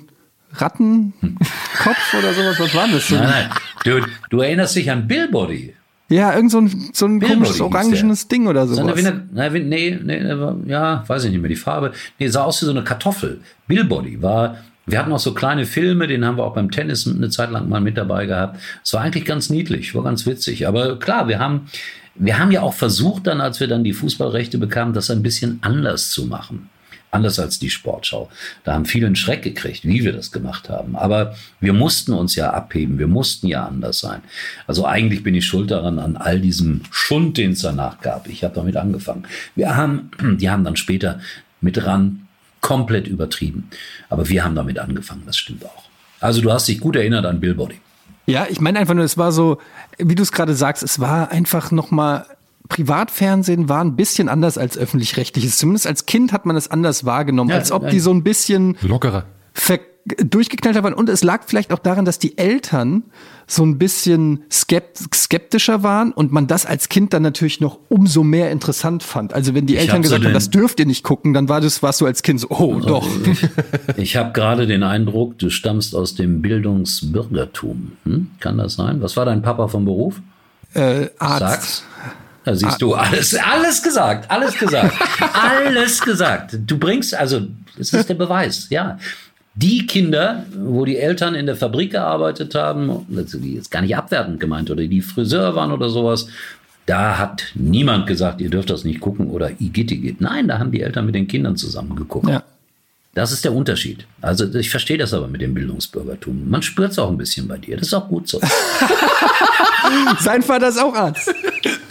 Rattenkopf oder sowas? Was war das? So Nein, nein. Du, du erinnerst dich an Bill Body. Ja, irgend so ein, so ein Bill komisches Body hieß orangenes Ding oder So sowas. eine, wie eine, na, wie- nee, nee, der war- ja, weiß ich nicht mehr, die Farbe. Nee, sah aus wie so eine Kartoffel. Bill Body war, wir hatten auch so kleine Filme, den haben wir auch beim Tennis eine Zeit lang mal mit dabei gehabt. Es war eigentlich ganz niedlich, war ganz witzig. Aber klar, wir haben, wir haben ja auch versucht dann, als wir dann die Fußballrechte bekamen, das ein bisschen anders zu machen. Anders als die Sportschau. Da haben viele einen Schreck gekriegt, wie wir das gemacht haben. Aber wir mussten uns ja abheben, wir mussten ja anders sein. Also eigentlich bin ich schuld daran, an all diesem Schund, den es danach gab. Ich habe damit angefangen. Wir haben, die haben dann später mit ran komplett übertrieben. Aber wir haben damit angefangen, das stimmt auch. Also du hast dich gut erinnert an Bill Body. Ja, ich meine einfach nur, es war so, wie du es gerade sagst, es war einfach nochmal, Privatfernsehen war ein bisschen anders als öffentlich-rechtliches. Zumindest als Kind hat man es anders wahrgenommen, Ja, als ob nein. die so ein bisschen Lockerer. ver- durchgeknallter waren. Und es lag vielleicht auch daran, dass die Eltern so ein bisschen skept- skeptischer waren und man das als Kind dann natürlich noch umso mehr interessant fand. Also wenn die Ich Eltern hab so gesagt haben, den- das dürft ihr nicht gucken, dann war das, warst du als Kind so, oh doch. Ich habe gerade den Eindruck, du stammst aus dem Bildungsbürgertum. Hm? Kann das sein? Was war dein Papa vom Beruf? Äh, Arzt. Sag's. Da siehst du, alles, alles gesagt, alles gesagt, alles gesagt. Du bringst, also, das ist der Beweis, ja. Die Kinder, wo die Eltern in der Fabrik gearbeitet haben, also die jetzt gar nicht abwertend gemeint, oder die Friseur waren oder sowas, da hat niemand gesagt, ihr dürft das nicht gucken oder Igitt, Igitt. Nein, da haben die Eltern mit den Kindern zusammen geguckt. Ja. Das ist der Unterschied. Also ich verstehe das aber mit dem Bildungsbürgertum. Man spürt es auch ein bisschen bei dir. Das ist auch gut so. Sein Vater ist auch Arzt.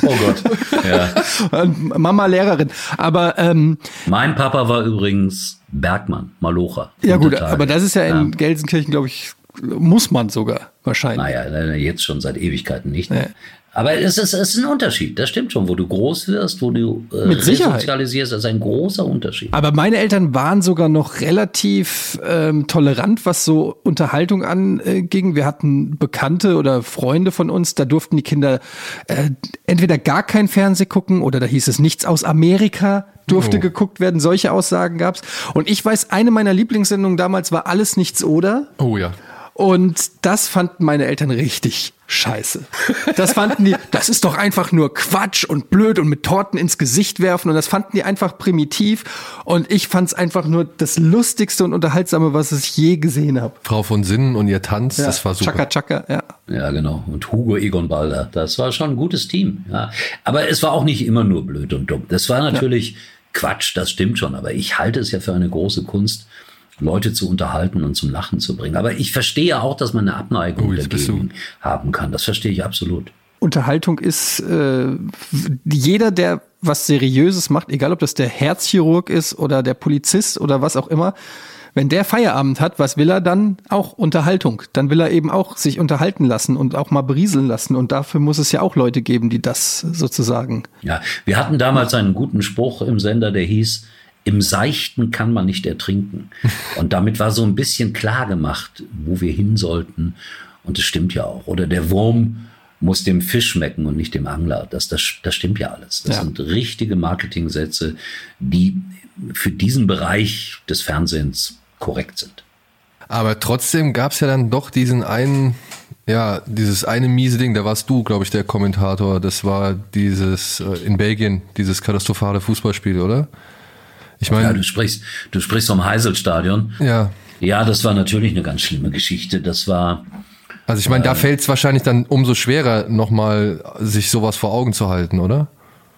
Oh Gott. Ja. Mama Lehrerin. Aber ähm, mein Papa war übrigens Bergmann, Malocher. Ja gut, aber das ist ja in ja. Gelsenkirchen, glaube ich, muss man sogar wahrscheinlich. Naja, jetzt schon seit Ewigkeiten nicht. Ja. Aber es ist, es ist ein Unterschied, das stimmt schon. Wo du groß wirst, wo du äh, Mit Sicherheit. Resozialisierst, das ist ein großer Unterschied. Aber meine Eltern waren sogar noch relativ ähm, tolerant, was so Unterhaltung anging. Wir hatten Bekannte oder Freunde von uns, da durften die Kinder äh, entweder gar kein Fernsehen gucken oder da hieß es nichts aus Amerika durfte oh. geguckt werden. Solche Aussagen gab's. Und ich weiß, eine meiner Lieblingssendungen damals war Alles Nichts oder. Oh ja. Und das fanden meine Eltern richtig scheiße. Das fanden die, das ist doch einfach nur Quatsch und blöd und mit Torten ins Gesicht werfen. Und das fanden die einfach primitiv. Und ich fand's einfach nur das Lustigste und Unterhaltsame, was ich je gesehen habe. Frau von Sinnen und ihr Tanz, ja, das war super. Chaka Chaka, ja. Ja, genau. Und Hugo Egon Balder, das war schon ein gutes Team. Ja. Aber es war auch nicht immer nur blöd und dumm. Das war natürlich ja. Quatsch, das stimmt schon. Aber ich halte es ja für eine große Kunst, Leute zu unterhalten und zum Lachen zu bringen. Aber ich verstehe auch, dass man eine Abneigung oh, dagegen haben kann. Das verstehe ich absolut. Unterhaltung ist äh, jeder, der was Seriöses macht, egal ob das der Herzchirurg ist oder der Polizist oder was auch immer, wenn der Feierabend hat, was will er dann? Auch Unterhaltung. Dann will er eben auch sich unterhalten lassen und auch mal berieseln lassen. Und dafür muss es ja auch Leute geben, die das sozusagen... Ja, wir hatten damals einen guten Spruch im Sender, der hieß, im Seichten kann man nicht ertrinken. Und damit war so ein bisschen klar gemacht, wo wir hin sollten. Und das stimmt ja auch. Oder der Wurm muss dem Fisch schmecken und nicht dem Angler. Das, das, das stimmt ja alles. Das ja. sind richtige Marketingsätze, die für diesen Bereich des Fernsehens korrekt sind. Aber trotzdem gab es ja dann doch diesen einen, ja, dieses eine miese Ding, da warst du, glaube ich, der Kommentator. Das war dieses äh, in Belgien, dieses katastrophale Fußballspiel, oder? Ich meine, ja, du sprichst, du sprichst vom Heiselstadion. Ja. Ja, das war natürlich eine ganz schlimme Geschichte. Das war. Also ich meine, äh, da fällt es wahrscheinlich dann umso schwerer, nochmal sich sowas vor Augen zu halten, oder?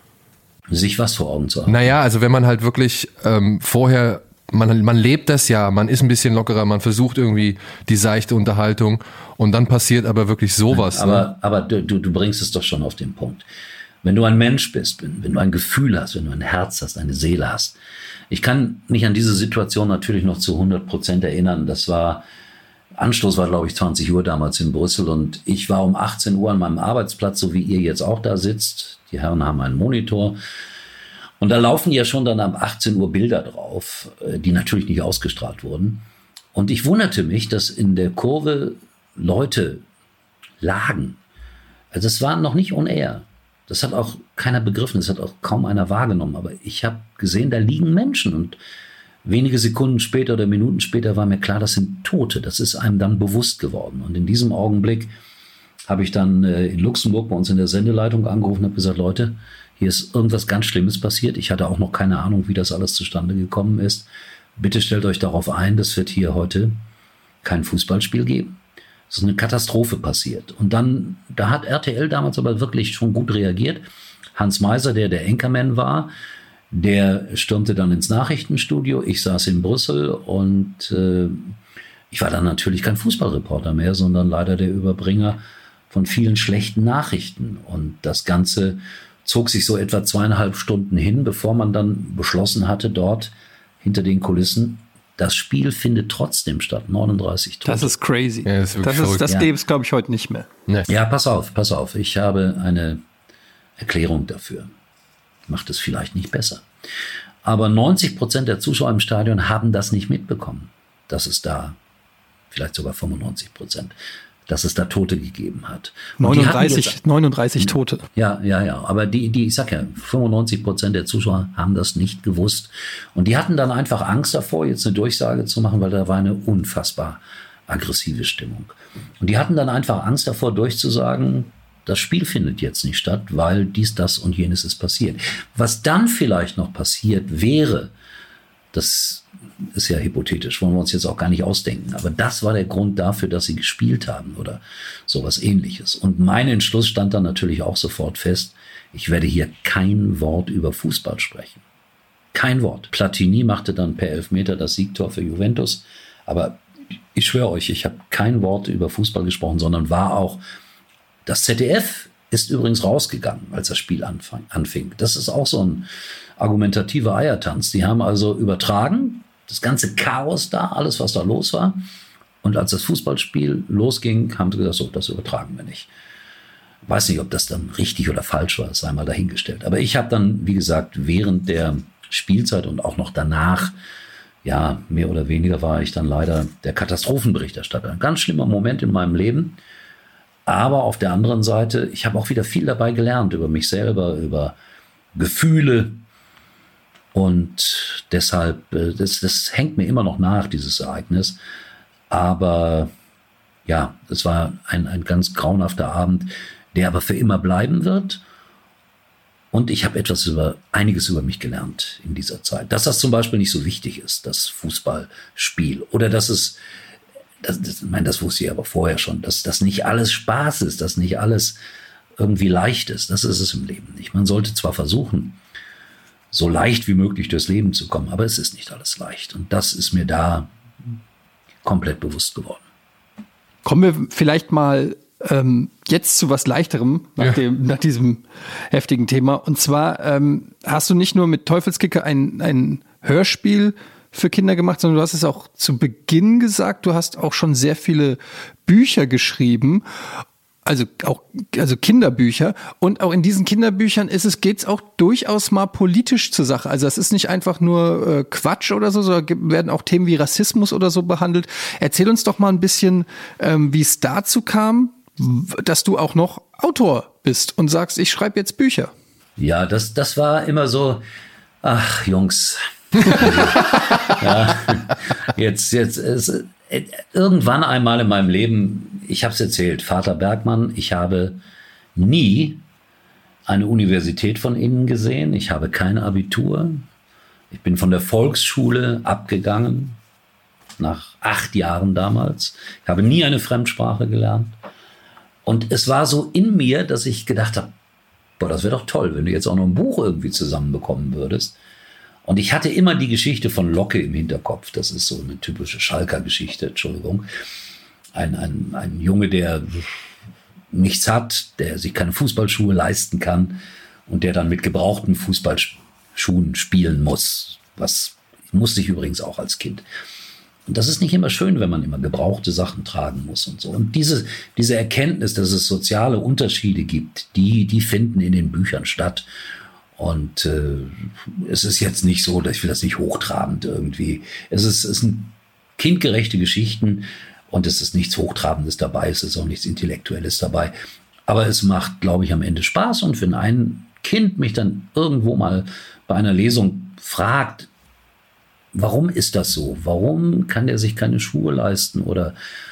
Sich was vor Augen zu halten? Naja, also wenn man halt wirklich ähm, vorher, man, man lebt das ja, man ist ein bisschen lockerer, man versucht irgendwie die seichte Unterhaltung und dann passiert aber wirklich sowas. Aber, ne? aber du, du bringst es doch schon auf den Punkt. Wenn du ein Mensch bist, wenn, wenn du ein Gefühl hast, wenn du ein Herz hast, eine Seele hast. Ich kann mich an diese Situation natürlich noch zu hundert Prozent erinnern. Das war, Anstoß war, glaube ich, zwanzig Uhr damals in Brüssel und ich war um achtzehn Uhr an meinem Arbeitsplatz, so wie ihr jetzt auch da sitzt. Die Herren haben einen Monitor. Und da laufen ja schon dann ab achtzehn Uhr Bilder drauf, die natürlich nicht ausgestrahlt wurden. Und ich wunderte mich, dass in der Kurve Leute lagen. Also es war noch nicht on air. Das hat auch keiner begriffen, das hat auch kaum einer wahrgenommen. Aber ich habe gesehen, da liegen Menschen. Und wenige Sekunden später oder Minuten später war mir klar, das sind Tote. Das ist einem dann bewusst geworden. Und in diesem Augenblick habe ich dann äh, in Luxemburg bei uns in der Sendeleitung angerufen und habe gesagt, Leute, hier ist irgendwas ganz Schlimmes passiert. Ich hatte auch noch keine Ahnung, wie das alles zustande gekommen ist. Bitte stellt euch darauf ein, das wird hier heute kein Fußballspiel geben. Es ist eine Katastrophe passiert. Und dann, da hat R T L damals aber wirklich schon gut reagiert. Hans Meiser, der der Anchorman war, der stürmte dann ins Nachrichtenstudio. Ich saß in Brüssel und äh, ich war dann natürlich kein Fußballreporter mehr, sondern leider der Überbringer von vielen schlechten Nachrichten. Und das Ganze zog sich so etwa zweieinhalb Stunden hin, bevor man dann beschlossen hatte, dort hinter den Kulissen, das Spiel findet trotzdem statt, neununddreißig Tote. Das ist crazy. Ja, das ist das ist, das ja. gäbe es, glaube ich, heute nicht mehr. Nee. Ja, pass auf, pass auf. Ich habe eine Erklärung dafür. Macht es vielleicht nicht besser. Aber neunzig Prozent der Zuschauer im Stadion haben das nicht mitbekommen, dass es da, vielleicht sogar fünfundneunzig Prozent, dass es da Tote gegeben hat. neununddreißig, jetzt, neununddreißig Tote. Ja, ja, ja. Aber die, die, ich sag ja, fünfundneunzig Prozent der Zuschauer haben das nicht gewusst. Und die hatten dann einfach Angst davor, jetzt eine Durchsage zu machen, weil da war eine unfassbar aggressive Stimmung. Und die hatten dann einfach Angst davor, durchzusagen, das Spiel findet jetzt nicht statt, weil dies, das und jenes ist passiert. Was dann vielleicht noch passiert wäre, das ist ja hypothetisch, wollen wir uns jetzt auch gar nicht ausdenken. Aber das war der Grund dafür, dass sie gespielt haben oder sowas Ähnliches. Und mein Entschluss stand dann natürlich auch sofort fest, ich werde hier kein Wort über Fußball sprechen. Kein Wort. Platini machte dann per Elfmeter das Siegtor für Juventus. Aber ich schwöre euch, ich habe kein Wort über Fußball gesprochen, sondern war auch, das Z D F ist übrigens rausgegangen, als das Spiel anfang, anfing. Das ist auch so ein argumentativer Eiertanz. Die haben also übertragen, das ganze Chaos da, alles, was da los war. Und als das Fußballspiel losging, haben sie gesagt, so, das übertragen wir nicht. Ich weiß nicht, ob das dann richtig oder falsch war, das sei mal dahingestellt. Aber ich habe dann, wie gesagt, während der Spielzeit und auch noch danach, ja, mehr oder weniger war ich dann leider der Katastrophenberichterstatter. Ein ganz schlimmer Moment in meinem Leben. Aber auf der anderen Seite, ich habe auch wieder viel dabei gelernt über mich selber, über Gefühle. Und deshalb, das, das hängt mir immer noch nach, dieses Ereignis. Aber ja, es war ein, ein ganz grauenhafter Abend, der aber für immer bleiben wird. Und ich habe etwas über, einiges über mich gelernt in dieser Zeit. Dass das zum Beispiel nicht so wichtig ist, das Fußballspiel. Oder dass es, das, das, ich meine, das wusste ich aber vorher schon, dass das nicht alles Spaß ist, dass nicht alles irgendwie leicht ist. Das ist es im Leben nicht. Man sollte zwar versuchen, so leicht wie möglich durchs Leben zu kommen, aber es ist nicht alles leicht. Und das ist mir da komplett bewusst geworden. Kommen wir vielleicht mal ähm, jetzt zu was Leichterem nach, ja. dem, nach diesem heftigen Thema. Und zwar ähm, hast du nicht nur mit Teufelskicker ein, ein Hörspiel für Kinder gemacht, sondern du hast es auch zu Beginn gesagt, du hast auch schon sehr viele Bücher geschrieben. Also auch also Kinderbücher, und auch in diesen Kinderbüchern ist es geht's auch durchaus mal politisch zur Sache. Also es ist nicht einfach nur äh, Quatsch oder so, sondern werden auch Themen wie Rassismus oder so behandelt. Erzähl uns doch mal ein bisschen, ähm, wie es dazu kam, dass du auch noch Autor bist und sagst, ich schreibe jetzt Bücher. Ja, das das war immer so, ach Jungs, ja, jetzt jetzt es, irgendwann einmal in meinem Leben, ich habe es erzählt, Vater Bergmann, ich habe nie eine Universität von innen gesehen, ich habe kein Abitur, ich bin von der Volksschule abgegangen, nach acht Jahren damals, ich habe nie eine Fremdsprache gelernt, und es war so in mir, dass ich gedacht habe, boah, das wäre doch toll, wenn du jetzt auch noch ein Buch irgendwie zusammenbekommen würdest. Und ich hatte immer die Geschichte von Locke im Hinterkopf. Das ist so eine typische Schalker-Geschichte, Entschuldigung. Ein, ein, ein Junge, der nichts hat, der sich keine Fußballschuhe leisten kann und der dann mit gebrauchten Fußballschuhen spielen muss. Was musste ich übrigens auch als Kind. Und das ist nicht immer schön, wenn man immer gebrauchte Sachen tragen muss und so. Und diese, diese Erkenntnis, dass es soziale Unterschiede gibt, die, die finden in den Büchern statt. Und äh, es ist jetzt nicht so, dass ich will das nicht hochtrabend irgendwie. Es ist, es sind kindgerechte Geschichten und es ist nichts Hochtrabendes dabei, es ist auch nichts Intellektuelles dabei. Aber es macht, glaube ich, am Ende Spaß. Und wenn ein Kind mich dann irgendwo mal bei einer Lesung fragt, warum ist das so? Warum kann der sich keine Schuhe leisten? Oder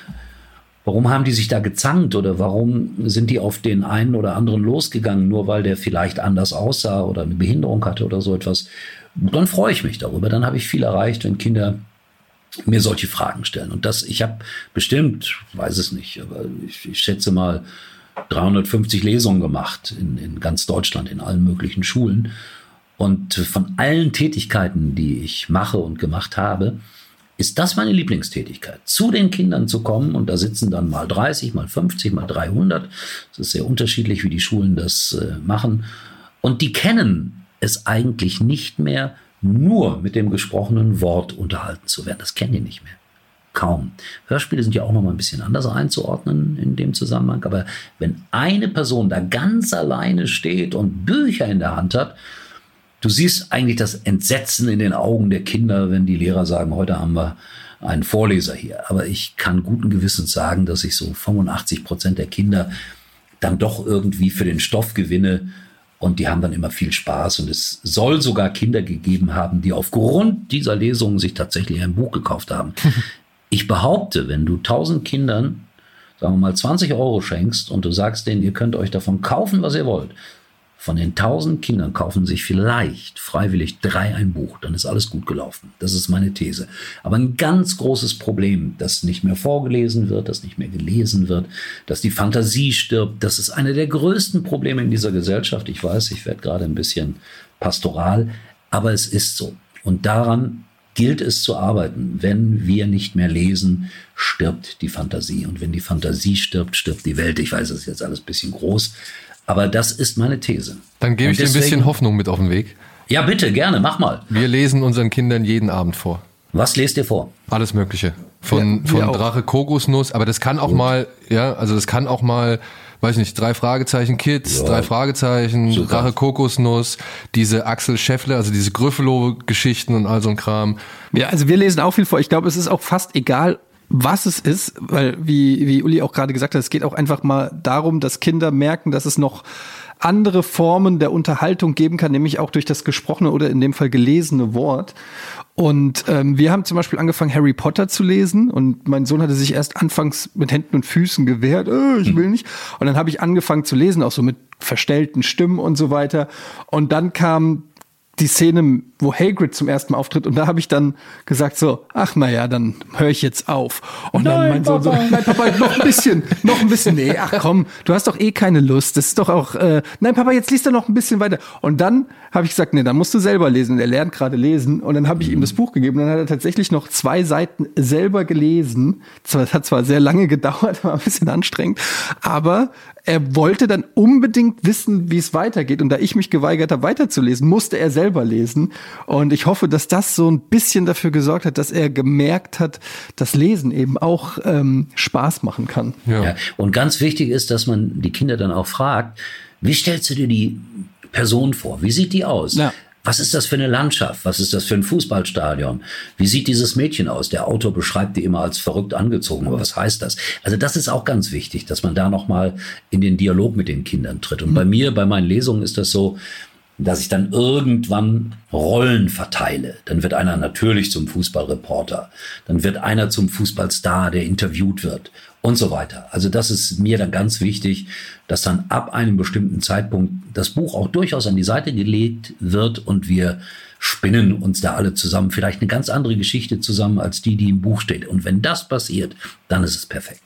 warum haben die sich da gezankt? Oder warum sind die auf den einen oder anderen losgegangen, nur weil der vielleicht anders aussah oder eine Behinderung hatte oder so etwas? Dann freue ich mich darüber. Dann habe ich viel erreicht, wenn Kinder mir solche Fragen stellen. Und das, ich habe bestimmt, weiß es nicht, aber ich, ich schätze mal dreihundertfünfzig Lesungen gemacht in, in ganz Deutschland, in allen möglichen Schulen. Und von allen Tätigkeiten, die ich mache und gemacht habe, ist das meine Lieblingstätigkeit, zu den Kindern zu kommen, und da sitzen dann mal dreißig, mal fünfzig, mal dreihundert. Es ist sehr unterschiedlich, wie die Schulen das äh, machen. Und die kennen es eigentlich nicht mehr, nur mit dem gesprochenen Wort unterhalten zu werden. Das kennen die nicht mehr. Kaum. Hörspiele sind ja auch noch mal ein bisschen anders einzuordnen in dem Zusammenhang. Aber wenn eine Person da ganz alleine steht und Bücher in der Hand hat, du siehst eigentlich das Entsetzen in den Augen der Kinder, wenn die Lehrer sagen, heute haben wir einen Vorleser hier. Aber ich kann guten Gewissens sagen, dass ich so fünfundachtzig Prozent der Kinder dann doch irgendwie für den Stoff gewinne. Und die haben dann immer viel Spaß. Und es soll sogar Kinder gegeben haben, die aufgrund dieser Lesungen sich tatsächlich ein Buch gekauft haben. Ich behaupte, wenn du tausend Kindern, sagen wir mal, zwanzig Euro schenkst und du sagst denen, ihr könnt euch davon kaufen, was ihr wollt, von den tausend Kindern kaufen sich vielleicht freiwillig drei ein Buch. Dann ist alles gut gelaufen. Das ist meine These. Aber ein ganz großes Problem, das nicht mehr vorgelesen wird, das nicht mehr gelesen wird, dass die Fantasie stirbt, das ist eine der größten Probleme in dieser Gesellschaft. Ich weiß, ich werde gerade ein bisschen pastoral, aber es ist so. Und daran gilt es zu arbeiten. Wenn wir nicht mehr lesen, stirbt die Fantasie. Und wenn die Fantasie stirbt, stirbt die Welt. Ich weiß, das ist jetzt alles ein bisschen groß, Aber das ist meine These. Dann gebe ich dir ein bisschen Hoffnung mit auf den Weg. Ja, bitte, gerne, mach mal. Wir lesen unseren Kindern jeden Abend vor. Was lest ihr vor? Alles Mögliche. Von, ja, von Drache Kokosnuss, aber das kann auch Gut. mal, ja, also das kann auch mal, weiß nicht, drei Fragezeichen Kids, ja. drei Fragezeichen, Super. Drache Kokosnuss, diese Axel Scheffler, also diese Gryffalo-Geschichten und all so ein Kram. Ja, also wir lesen auch viel vor. Ich glaube, es ist auch fast egal, was es ist, weil wie, wie Uli auch gerade gesagt hat, es geht auch einfach mal darum, dass Kinder merken, dass es noch andere Formen der Unterhaltung geben kann, nämlich auch durch das gesprochene oder in dem Fall gelesene Wort. Und ähm, wir haben zum Beispiel angefangen, Harry Potter zu lesen und mein Sohn hatte sich erst anfangs mit Händen und Füßen gewehrt, äh, ich will nicht. Und dann habe ich angefangen zu lesen, auch so mit verstellten Stimmen und so weiter. Und dann kam die Szene, wo Hagrid zum ersten Mal auftritt und da habe ich dann gesagt so, ach naja, dann höre ich jetzt auf. Und nein, dann mein Sohn so, nein Papa, noch ein bisschen, noch ein bisschen, nee, ach komm, du hast doch eh keine Lust, das ist doch auch, äh, nein Papa, jetzt liest er noch ein bisschen weiter. Und dann habe ich gesagt, nee, dann musst du selber lesen. Und er lernt gerade lesen und dann habe ich ihm das Buch gegeben und dann hat er tatsächlich noch zwei Seiten selber gelesen. Das hat zwar sehr lange gedauert, war ein bisschen anstrengend, aber er wollte dann unbedingt wissen, wie es weitergeht. Und da ich mich geweigert habe, weiterzulesen, musste er selber lesen. Und ich hoffe, dass das so ein bisschen dafür gesorgt hat, dass er gemerkt hat, dass Lesen eben auch ähm, Spaß machen kann. Ja. Ja. Und ganz wichtig ist, dass man die Kinder dann auch fragt, wie stellst du dir die Person vor? Wie sieht die aus? Ja. Was ist das für eine Landschaft? Was ist das für ein Fußballstadion? Wie sieht dieses Mädchen aus? Der Autor beschreibt die immer als verrückt angezogen. Aber was heißt das? Also das ist auch ganz wichtig, dass man da nochmal in den Dialog mit den Kindern tritt. Und mhm. bei mir, bei meinen Lesungen ist das so, dass ich dann irgendwann Rollen verteile. Dann wird einer natürlich zum Fußballreporter. Dann wird einer zum Fußballstar, der interviewt wird und so weiter. Also das ist mir dann ganz wichtig, dass dann ab einem bestimmten Zeitpunkt das Buch auch durchaus an die Seite gelegt wird und wir spinnen uns da alle zusammen vielleicht eine ganz andere Geschichte zusammen als die, die im Buch steht. Und wenn das passiert, dann ist es perfekt.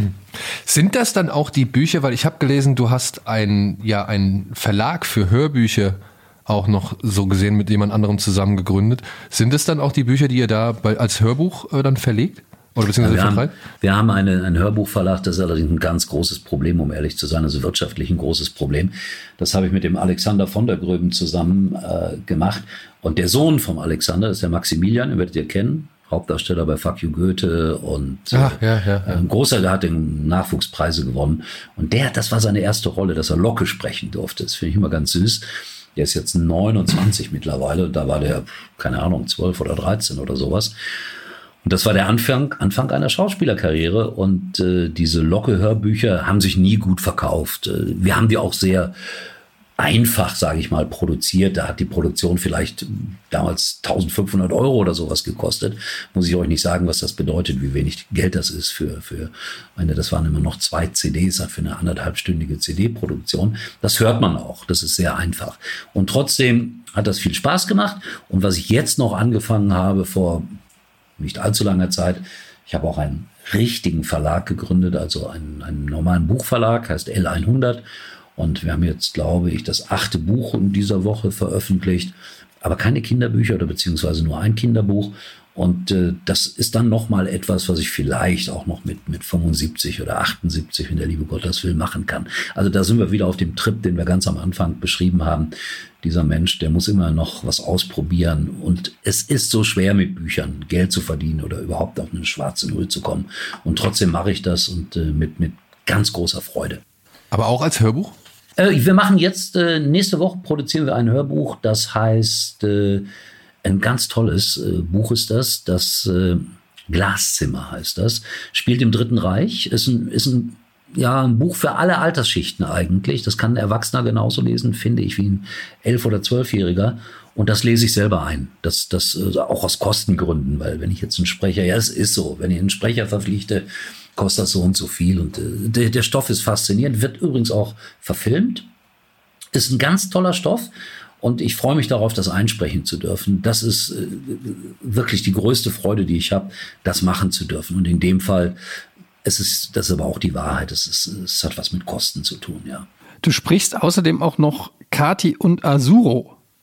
Sind das dann auch die Bücher, weil ich habe gelesen, du hast ein, ja, einen Verlag für Hörbücher auch noch so gesehen mit jemand anderem zusammen gegründet. Sind es dann auch die Bücher, die ihr da bei, als Hörbuch äh, dann verlegt? Oder beziehungsweise ja, wir, haben, wir haben eine, einen Hörbuchverlag, das ist allerdings ein ganz großes Problem, um ehrlich zu sein, also wirtschaftlich ein großes Problem. Das habe ich mit dem Alexander von der Gröben zusammen äh, gemacht. Und der Sohn vom Alexander ist der Maximilian, den werdet ihr kennen. Hauptdarsteller bei Fuck You Goethe und Ach, ja, ja, ja. ein großer, der hat den Nachwuchspreise gewonnen. Und der, das war seine erste Rolle, dass er Locke sprechen durfte. Das finde ich immer ganz süß. Der ist jetzt neunundzwanzig mittlerweile. Da war der, keine Ahnung, zwölf oder dreizehn oder sowas. Und das war der Anfang, Anfang einer Schauspielerkarriere. Und äh, diese Locke-Hörbücher haben sich nie gut verkauft. Äh, wir haben die auch sehr einfach, sage ich mal, produziert. Da hat die Produktion vielleicht damals eintausendfünfhundert Euro oder sowas gekostet. Muss ich euch nicht sagen, was das bedeutet, wie wenig Geld das ist für, für eine, das waren immer noch zwei C Ds für eine anderthalbstündige C D-Produktion. Das hört man auch. Das ist sehr einfach. Und trotzdem hat das viel Spaß gemacht. Und was ich jetzt noch angefangen habe vor nicht allzu langer Zeit, ich habe auch einen richtigen Verlag gegründet, also einen, einen normalen Buchverlag, heißt L hundert. Und wir haben jetzt, glaube ich, das achte Buch in dieser Woche veröffentlicht, aber keine Kinderbücher oder beziehungsweise nur ein Kinderbuch. Und äh, das ist dann nochmal etwas, was ich vielleicht auch noch mit, mit fünfundsiebzig oder achtundsiebzig, wenn der liebe Gott das will, machen kann. Also da sind wir wieder auf dem Trip, den wir ganz am Anfang beschrieben haben. Dieser Mensch, der muss immer noch was ausprobieren. Und es ist so schwer, mit Büchern Geld zu verdienen oder überhaupt auf eine schwarze Null zu kommen. Und trotzdem mache ich das und äh, mit, mit ganz großer Freude. Aber auch als Hörbuch? Äh, wir machen jetzt, äh, nächste Woche produzieren wir ein Hörbuch, das heißt, äh, ein ganz tolles äh, Buch ist das, das äh, Glaszimmer heißt das, spielt im Dritten Reich, ist ein, ist ein, ja, ein Buch für alle Altersschichten eigentlich, das kann ein Erwachsener genauso lesen, finde ich, wie ein Elf- oder Zwölfjähriger. Und das lese ich selber ein. Das, das äh, auch aus Kostengründen, weil wenn ich jetzt einen Sprecher, ja, es ist so, wenn ich einen Sprecher verpflichte, kostet das so und so viel. Und äh, der, der Stoff ist faszinierend, wird übrigens auch verfilmt. Ist ein ganz toller Stoff. Und ich freue mich darauf, das einsprechen zu dürfen. Das ist äh, wirklich die größte Freude, die ich habe, das machen zu dürfen. Und in dem Fall, es ist, das ist aber auch die Wahrheit. Es ist, es hat was mit Kosten zu tun, ja. Du sprichst außerdem auch noch Kathi und Asuro.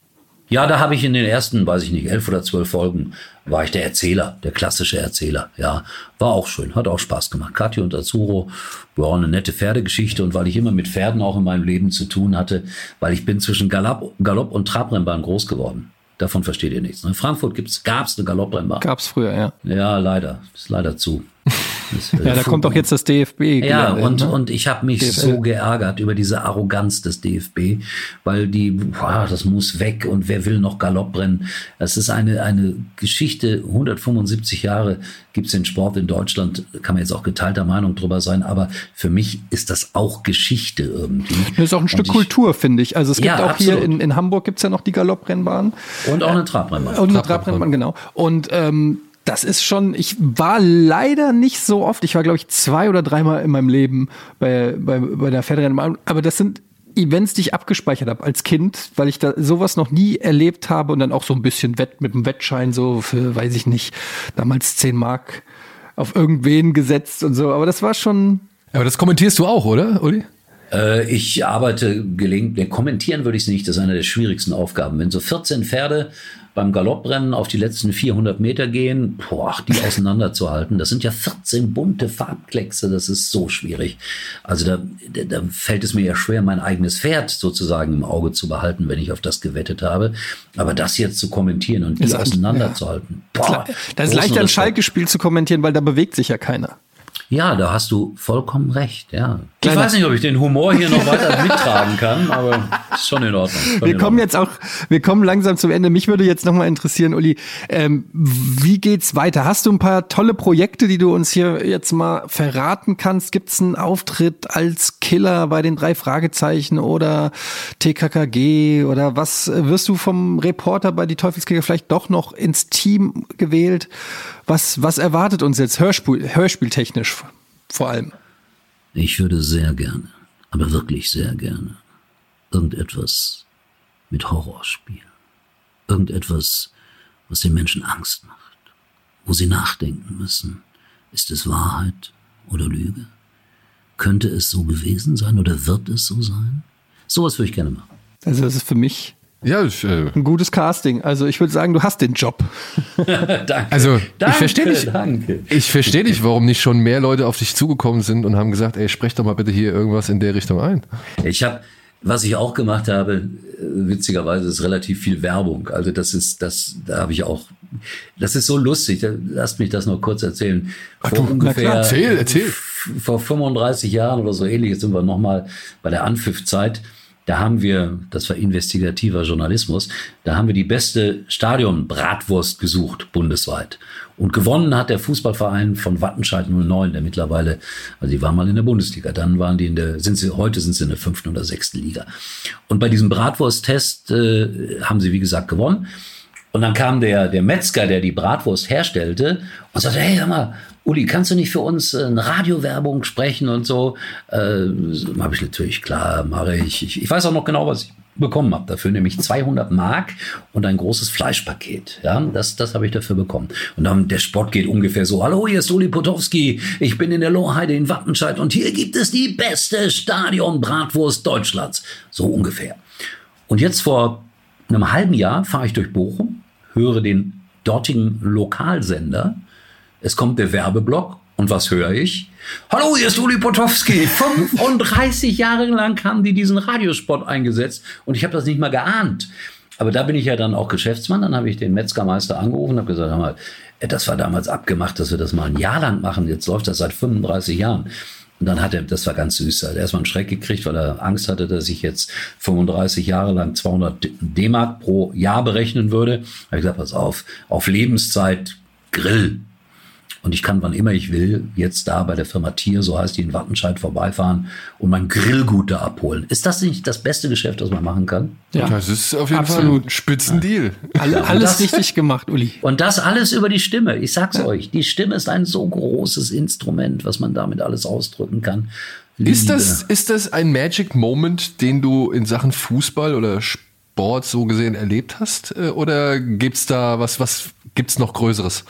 Ja, da habe ich in den ersten, weiß ich nicht, elf oder zwölf Folgen, war ich der Erzähler, der klassische Erzähler. Ja, war auch schön, hat auch Spaß gemacht. Kathi und Azuro, war eine nette Pferdegeschichte. Und weil ich immer mit Pferden auch in meinem Leben zu tun hatte, weil ich bin zwischen Galopp, Galopp und Trabrennbahn groß geworden. Davon versteht ihr nichts. In Frankfurt gibt's, gab's eine Galopprennbahn. Gab's früher, ja. Ja, leider. Ist leider zu. Das, ja, da kommt doch jetzt das D F B. Ja, und, ne? und ich habe mich D F L. so geärgert über diese Arroganz des D F B, weil die, boah, das muss weg und wer will noch Galopprennen? Das ist eine, eine Geschichte, hundertfünfundsiebzig Jahre gibt's den Sport in Deutschland, kann man jetzt auch geteilter Meinung drüber sein, aber für mich ist das auch Geschichte irgendwie. Das ist auch ein Stück ich, Kultur, finde ich. Also es gibt ja, auch absolut. hier in, in Hamburg gibt's ja noch die Galopprennbahn. Und auch eine Trabrennbahn. Und eine Trabrennbahn, genau. Und ähm, das ist schon, ich war leider nicht so oft, ich war glaube ich zwei oder dreimal in meinem Leben bei, bei, bei der Pferderennbahn, aber das sind Events, die ich abgespeichert habe als Kind, weil ich da sowas noch nie erlebt habe und dann auch so ein bisschen Wett mit dem Wettschein so für, weiß ich nicht, damals zehn Mark auf irgendwen gesetzt und so, aber das war schon... Aber das kommentierst du auch, oder, Uli? Äh, ich arbeite gelegentlich, kommentieren würde ich es nicht, das ist eine der schwierigsten Aufgaben. Wenn so vierzehn Pferde beim Galopprennen auf die letzten vierhundert Meter gehen, boah, die auseinanderzuhalten, das sind ja vierzehn bunte Farbkleckse, das ist so schwierig. Also da, da fällt es mir ja schwer, mein eigenes Pferd sozusagen im Auge zu behalten, wenn ich auf das gewettet habe. Aber das jetzt zu kommentieren und die Ist auseinanderzuhalten, ja. boah. Das ist leichter, ein Schalke-Spiel zu kommentieren, weil da bewegt sich ja keiner. Ja, da hast du vollkommen recht, ja. Ich weiß nicht, ob ich den Humor hier noch weiter mittragen kann, aber ist schon in Ordnung. Schon Wir in kommen Ordnung. jetzt auch, wir kommen langsam zum Ende. Mich würde jetzt nochmal interessieren, Uli, ähm, wie geht's weiter? Hast du ein paar tolle Projekte, die du uns hier jetzt mal verraten kannst? Gibt's einen Auftritt als Killer bei den drei Fragezeichen oder T K K G oder was? Wirst du vom Reporter bei die Teufelskicker vielleicht doch noch ins Team gewählt? Was, was erwartet uns jetzt Hörspiel, hörspieltechnisch vor allem? Ich würde sehr gerne, aber wirklich sehr gerne, irgendetwas mit Horror spielen. Irgendetwas, was den Menschen Angst macht, wo sie nachdenken müssen. Ist es Wahrheit oder Lüge? Könnte es so gewesen sein oder wird es so sein? Sowas würde ich gerne machen. Also das ist für mich ja, ich, äh ein gutes Casting. Also ich würde sagen, du hast den Job. Danke. Also danke, ich verstehe nicht, danke. ich verstehe nicht, warum nicht schon mehr Leute auf dich zugekommen sind und haben gesagt, ey, sprech doch mal bitte hier irgendwas in der Richtung ein. Ich habe, was ich auch gemacht habe, witzigerweise ist relativ viel Werbung. Also das ist, das, da habe ich auch, das ist so lustig. Lasst mich das noch kurz erzählen. Ach, Vor du, ungefähr, erzähl, erzähl. Vor fünfunddreißig Jahren oder so ähnlich, jetzt sind wir nochmal bei der Anpfiffzeit. Da haben wir, das war investigativer Journalismus, da haben wir die beste Stadionbratwurst gesucht, bundesweit. Und gewonnen hat der Fußballverein von Wattenscheid null neun, der mittlerweile, also die waren mal in der Bundesliga, dann waren die in der, sind sie, heute sind sie in der fünften oder sechsten Liga. Und bei diesem Bratwursttest äh, haben sie, wie gesagt, gewonnen. Und dann kam der, der Metzger, der die Bratwurst herstellte und sagte, hey, hör mal, Uli, kannst du nicht für uns eine Radiowerbung sprechen und so? Äh, habe ich natürlich, klar, mache ich. ich. Ich weiß auch noch genau, was ich bekommen habe dafür, nämlich zweihundert Mark und ein großes Fleischpaket. Ja, das, das habe ich dafür bekommen. Und dann, der Spot geht ungefähr so, hallo, hier ist Uli Potowski, ich bin in der Lohheide in Wattenscheid und hier gibt es die beste Stadionbratwurst Deutschlands. So ungefähr. Und jetzt vor einem halben Jahr fahre ich durch Bochum, höre den dortigen Lokalsender. Es kommt der Werbeblock und was höre ich? Hallo, hier ist Uli Potowski. fünfunddreißig Jahre lang haben die diesen Radiospot eingesetzt und ich habe das nicht mal geahnt. Aber da bin ich ja dann auch Geschäftsmann. Dann habe ich den Metzgermeister angerufen und habe gesagt, hör mal, das war damals abgemacht, dass wir das mal ein Jahr lang machen. Jetzt läuft das seit fünfunddreißig Jahren. Und dann hat er, das war ganz süß, er hat erstmal einen Schreck gekriegt, weil er Angst hatte, dass ich jetzt fünfunddreißig Jahre lang zweihundert D-Mark pro Jahr berechnen würde. Da habe ich gesagt, pass auf, auf Lebenszeit Grill. Und ich kann, wann immer ich will, jetzt da bei der Firma Tier, so heißt die, in Wattenscheid vorbeifahren und mein Grillgut da abholen. Ist das nicht das beste Geschäft, das man machen kann? Ja, das ist auf jeden absolut. Fall ein Spitzendeal. Alle, alles das, richtig gemacht, Uli. Und das alles über die Stimme. Ich sag's ja. euch, die Stimme ist ein so großes Instrument, was man damit alles ausdrücken kann. Liebe. Ist das, ist das ein Magic Moment, den du in Sachen Fußball oder Sport so gesehen erlebt hast? Oder gibt's da was, was gibt's noch Größeres?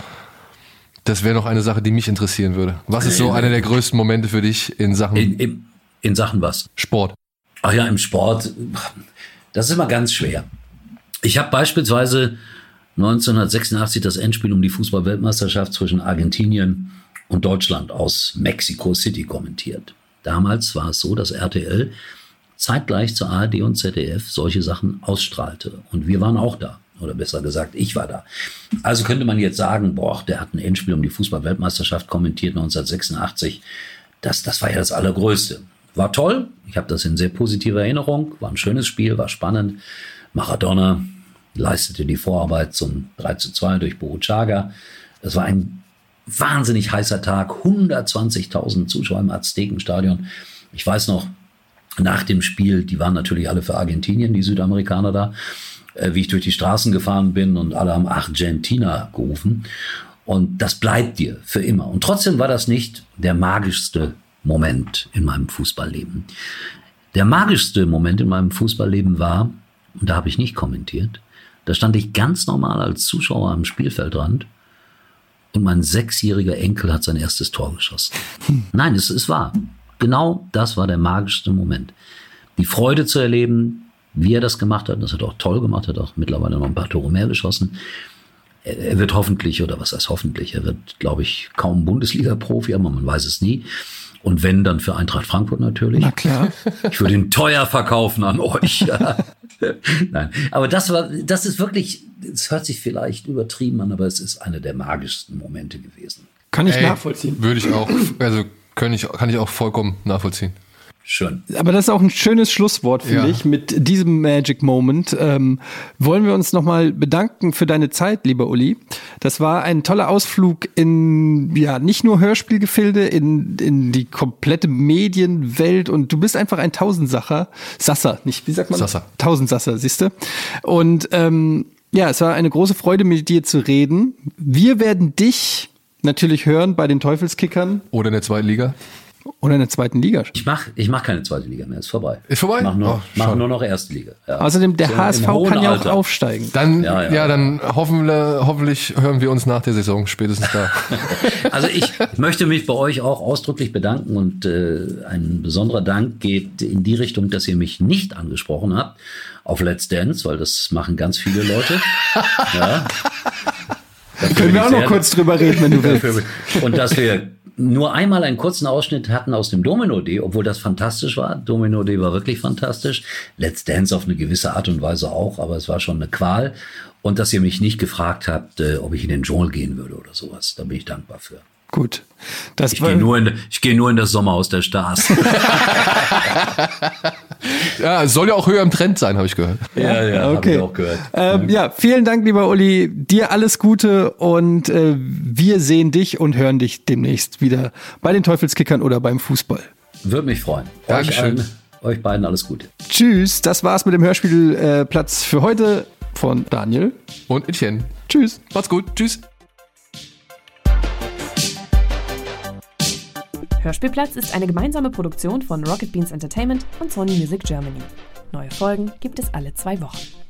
Das wäre noch eine Sache, die mich interessieren würde. Was ist so einer der größten Momente für dich in Sachen... In, in, in Sachen was? Sport. Ach ja, im Sport, das ist immer ganz schwer. Ich habe beispielsweise neunzehnhundertsechsundachtzig das Endspiel um die Fußball-Weltmeisterschaft zwischen Argentinien und Deutschland aus Mexico City kommentiert. Damals war es so, dass R T L zeitgleich zur A R D und Z D F solche Sachen ausstrahlte. Und wir waren auch da. Oder besser gesagt, ich war da. Also könnte man jetzt sagen, boah, der hat ein Endspiel um die Fußball-Weltmeisterschaft kommentiert neunzehnhundertsechsundachtzig. Das, das war ja das Allergrößte. War toll. Ich habe das in sehr positiver Erinnerung. War ein schönes Spiel, war spannend. Maradona leistete die Vorarbeit zum drei zu zwei durch Burruchaga. Es war ein wahnsinnig heißer Tag. hundertzwanzigtausend Zuschauer im Aztekenstadion. Ich weiß noch, nach dem Spiel, die waren natürlich alle für Argentinien, die Südamerikaner da, wie ich durch die Straßen gefahren bin und alle haben Argentina gerufen. Und das bleibt dir für immer. Und trotzdem war das nicht der magischste Moment in meinem Fußballleben. Der magischste Moment in meinem Fußballleben war, und da habe ich nicht kommentiert, da stand ich ganz normal als Zuschauer am Spielfeldrand und mein sechsjähriger Enkel hat sein erstes Tor geschossen. Nein, es ist wahr. Genau das war der magischste Moment. Die Freude zu erleben, wie er das gemacht hat, das hat er auch toll gemacht, hat auch mittlerweile noch ein paar Tore mehr geschossen. Er wird hoffentlich, oder was heißt hoffentlich, er wird, glaube ich, kaum Bundesliga-Profi, aber man weiß es nie. Und wenn, dann für Eintracht Frankfurt natürlich. Na klar. Ich würde ihn teuer verkaufen an euch. Nein, aber das war, das ist wirklich, es hört sich vielleicht übertrieben an, aber es ist einer der magischsten Momente gewesen. Kann ich Ey, nachvollziehen. Würde ich auch, also kann ich, kann ich auch vollkommen nachvollziehen. Schön. Aber das ist auch ein schönes Schlusswort, finde Ja. ich, mit diesem Magic Moment. Ähm, wollen wir uns nochmal bedanken für deine Zeit, lieber Uli. Das war ein toller Ausflug in, ja, nicht nur Hörspielgefilde, in, in die komplette Medienwelt, und du bist einfach ein Tausendsacher. Sasser, nicht, wie sagt man? Sasser. Tausendsasser, siehst du. Und ähm, ja, es war eine große Freude, mit dir zu reden. Wir werden dich natürlich hören bei den Teufelskickern. Oder in der zweiten Liga. Oder in der zweiten Liga. Ich mache ich mach keine zweite Liga mehr, ist vorbei. Ist vorbei? Ich mache nur, Oh, mach schade. nur noch erste Liga. Ja. Außerdem, der So H S im V hohen kann ja auch Alter. aufsteigen. Dann, Ja, ja, ja. dann hoffen wir, hoffentlich hören wir uns nach der Saison spätestens da. Also ich möchte mich bei euch auch ausdrücklich bedanken, und äh, ein besonderer Dank geht in die Richtung, dass ihr mich nicht angesprochen habt auf Let's Dance, weil das machen ganz viele Leute. Ja. Dafür Können bin wir ich auch noch sehr- kurz drüber reden, wenn du willst. Dafür- Und dass wir nur einmal einen kurzen Ausschnitt hatten aus dem Domino-D, obwohl das fantastisch war. Domino-D war wirklich fantastisch. Let's Dance auf eine gewisse Art und Weise auch, aber es war schon eine Qual. Und dass ihr mich nicht gefragt habt, äh, ob ich in den Dschungel gehen würde oder sowas. Da bin ich dankbar für. Gut. Das Ich war, gehe nur, in- ich gehe nur in das Sommerhaus der Stars. Ja, es soll ja auch höher im Trend sein, habe ich gehört. Ja, ja, habe okay. ich auch gehört. Ähm, ja, vielen Dank, lieber Uli. Dir alles Gute, und äh, wir sehen dich und hören dich demnächst wieder bei den Teufelskickern oder beim Fußball. Würde mich freuen. Euch, Dankeschön. allen, euch beiden alles Gute. Tschüss. Das war's mit dem Hörspielplatz äh, für heute von Daniel. Und Etienne. Tschüss. Macht's gut. Tschüss. Hörspielplatz ist eine gemeinsame Produktion von Rocket Beans Entertainment und Sony Music Germany. Neue Folgen gibt es alle zwei Wochen.